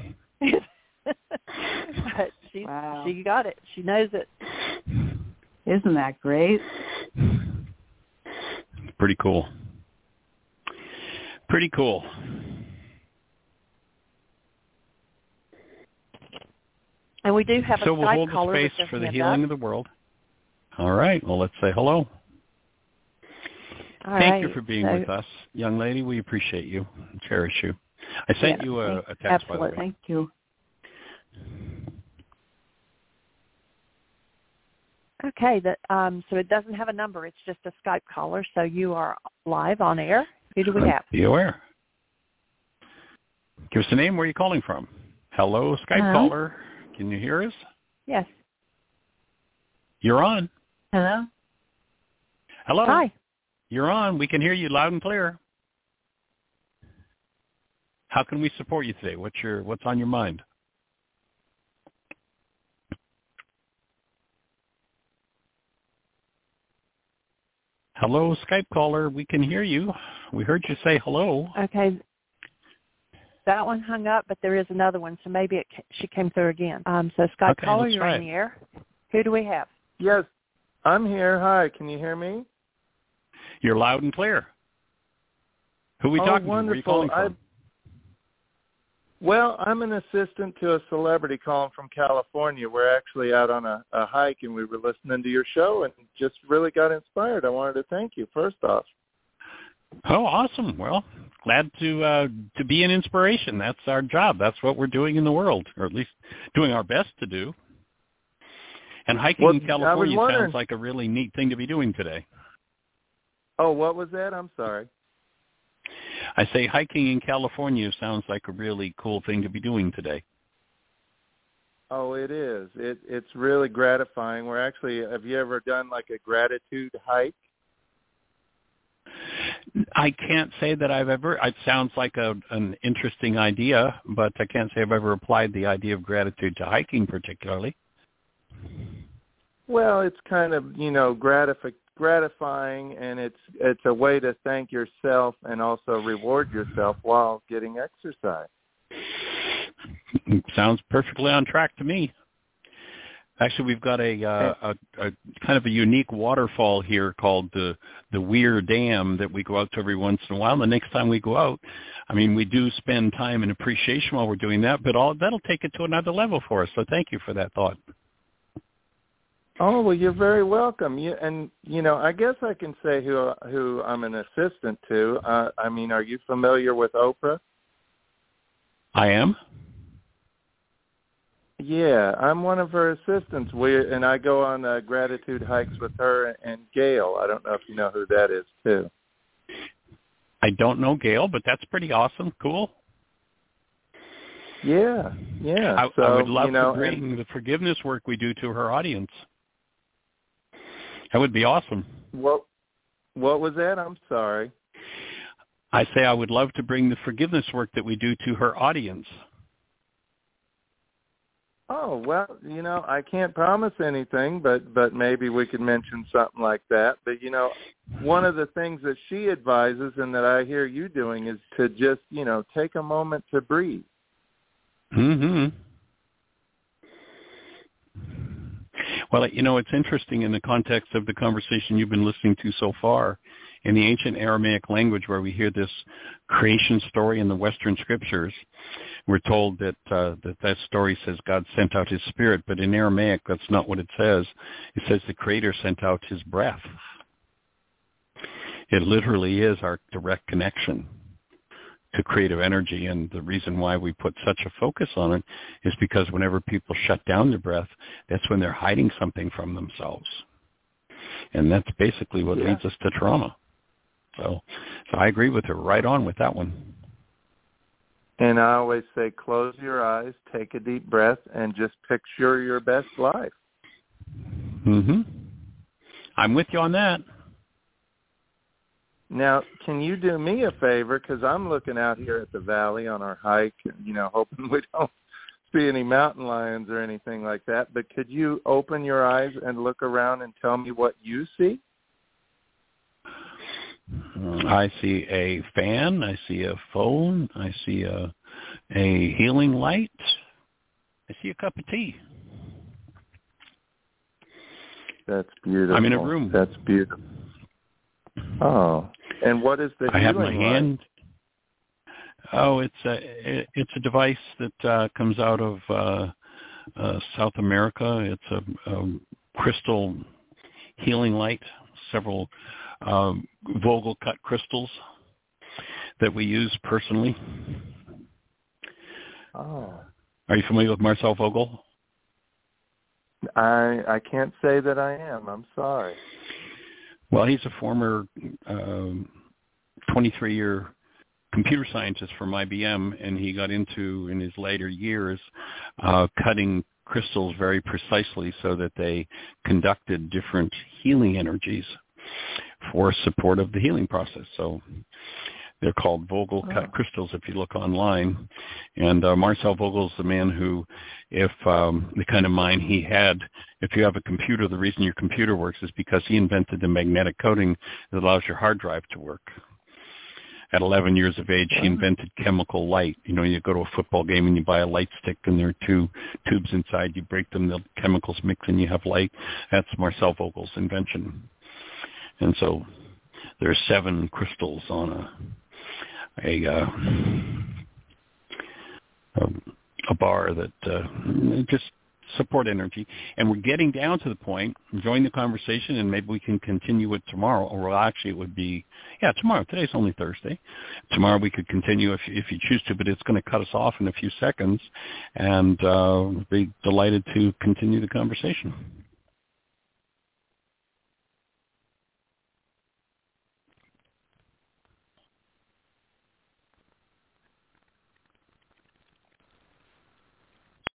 But she got it. She knows it. Isn't that great? Pretty cool. Pretty cool. And we do have a so we'll hold caller the space for the healing of the world. All right. Well, let's say hello. Thank you for being with us, young lady. We appreciate you and cherish you. I sent you a text, by the way. Thank you. Okay. So it doesn't have a number. It's just a Skype caller. So you are live on air. Who do we have? Be aware. Give us a name. Where are you calling from? Hello, Skype caller. Can you hear us? Yes. You're on. Hello. Hello. Hi. You're on. We can hear you loud and clear. How can we support you today? What's on your mind? Hello, Skype caller. We can hear you. We heard you say hello. Okay. That one hung up, but there is another one, so maybe she came through again. So, Skype caller, you're in the air. Who do we have? Yes, I'm here. Hi, can you hear me? You're loud and clear. Who are we talking to? Where are you calling from? Well, I'm an assistant to a celebrity calling from California. We're actually out on a hike, and we were listening to your show and just really got inspired. I wanted to thank you, first off. Oh, awesome. Well, glad to be an inspiration. That's our job. That's what we're doing in the world, or at least doing our best to do. And hiking in California sounds like a really neat thing to be doing today. Oh, what was that? I'm sorry. I say hiking in California sounds like a really cool thing to be doing today. Oh, it is. It's really gratifying. Have you ever done like a gratitude hike? I can't say that I've ever. It sounds like an interesting idea, but I can't say I've ever applied the idea of gratitude to hiking particularly. Well, it's kind of, gratifying, and it's a way to thank yourself and also reward yourself while getting exercise. Sounds perfectly on track to me. Actually, we've got a kind of a unique waterfall here called the Weir Dam that we go out to every once in a while. And the next time we go out, we do spend time and appreciation while we're doing that, but that'll take it to another level for us. So thank you for that thought. Oh, well, you're very welcome. I guess I can say who I'm an assistant to. Are you familiar with Oprah? I am. Yeah, I'm one of her assistants. And I go on gratitude hikes with her and Gail. I don't know if you know who that is, too. I don't know Gail, but that's pretty awesome. Cool. Yeah. I would love to bring the forgiveness work we do to her audience. That would be awesome. What was that? I'm sorry. I say I would love to bring the forgiveness work that we do to her audience. Oh, well, I can't promise anything, but maybe we could mention something like that. But, one of the things that she advises and that I hear you doing is to just, take a moment to breathe. Mm-hmm. Well, it's interesting in the context of the conversation you've been listening to so far. In the ancient Aramaic language where we hear this creation story in the Western scriptures, we're told that that story says God sent out his spirit, but in Aramaic that's not what it says. It says the Creator sent out his breath. It literally is our direct connection to creative energy, and the reason why we put such a focus on it is because whenever people shut down their breath, that's when they're hiding something from themselves. And that's basically what leads us to trauma. So I agree with her right on with that one. And I always say, close your eyes, take a deep breath, and just picture your best life. Mm-hmm. I'm with you on that. Now, can you do me a favor? Because I'm looking out here at the valley on our hike, hoping we don't see any mountain lions or anything like that. But could you open your eyes and look around and tell me what you see? I see a fan. I see a phone. I see a healing light. I see a cup of tea. That's beautiful. I'm in a room. That's beautiful. Oh, and what is the healing light? I have my hand. Oh, it's a device that comes out of South America. It's a crystal healing light. Several Vogel cut crystals that we use personally. Oh. Are you familiar with Marcel Vogel? I can't say that I am. I'm sorry. Well, he's a former 23-year computer scientist from IBM, and he got into, in his later years, cutting crystals very precisely so that they conducted different healing energies for support of the healing process. So they're called Vogel cut crystals if you look online. And Marcel Vogel is the man who, if the kind of mind he had, if you have a computer, the reason your computer works is because he invented the magnetic coating that allows your hard drive to work. at 11 years of age, she invented chemical light. You know, you go to a football game and you buy a light stick and there are 2 tubes inside. You break them, the chemicals mix and you have light. That's Marcel Vogel's invention. And so there's 7 crystals on a bar that just support energy. And we're getting down to the point, enjoying the conversation, and maybe we can continue it tomorrow. Or well, actually it would be, tomorrow. Today's only Thursday. Tomorrow we could continue if you choose to, but it's going to cut us off in a few seconds, and be delighted to continue the conversation.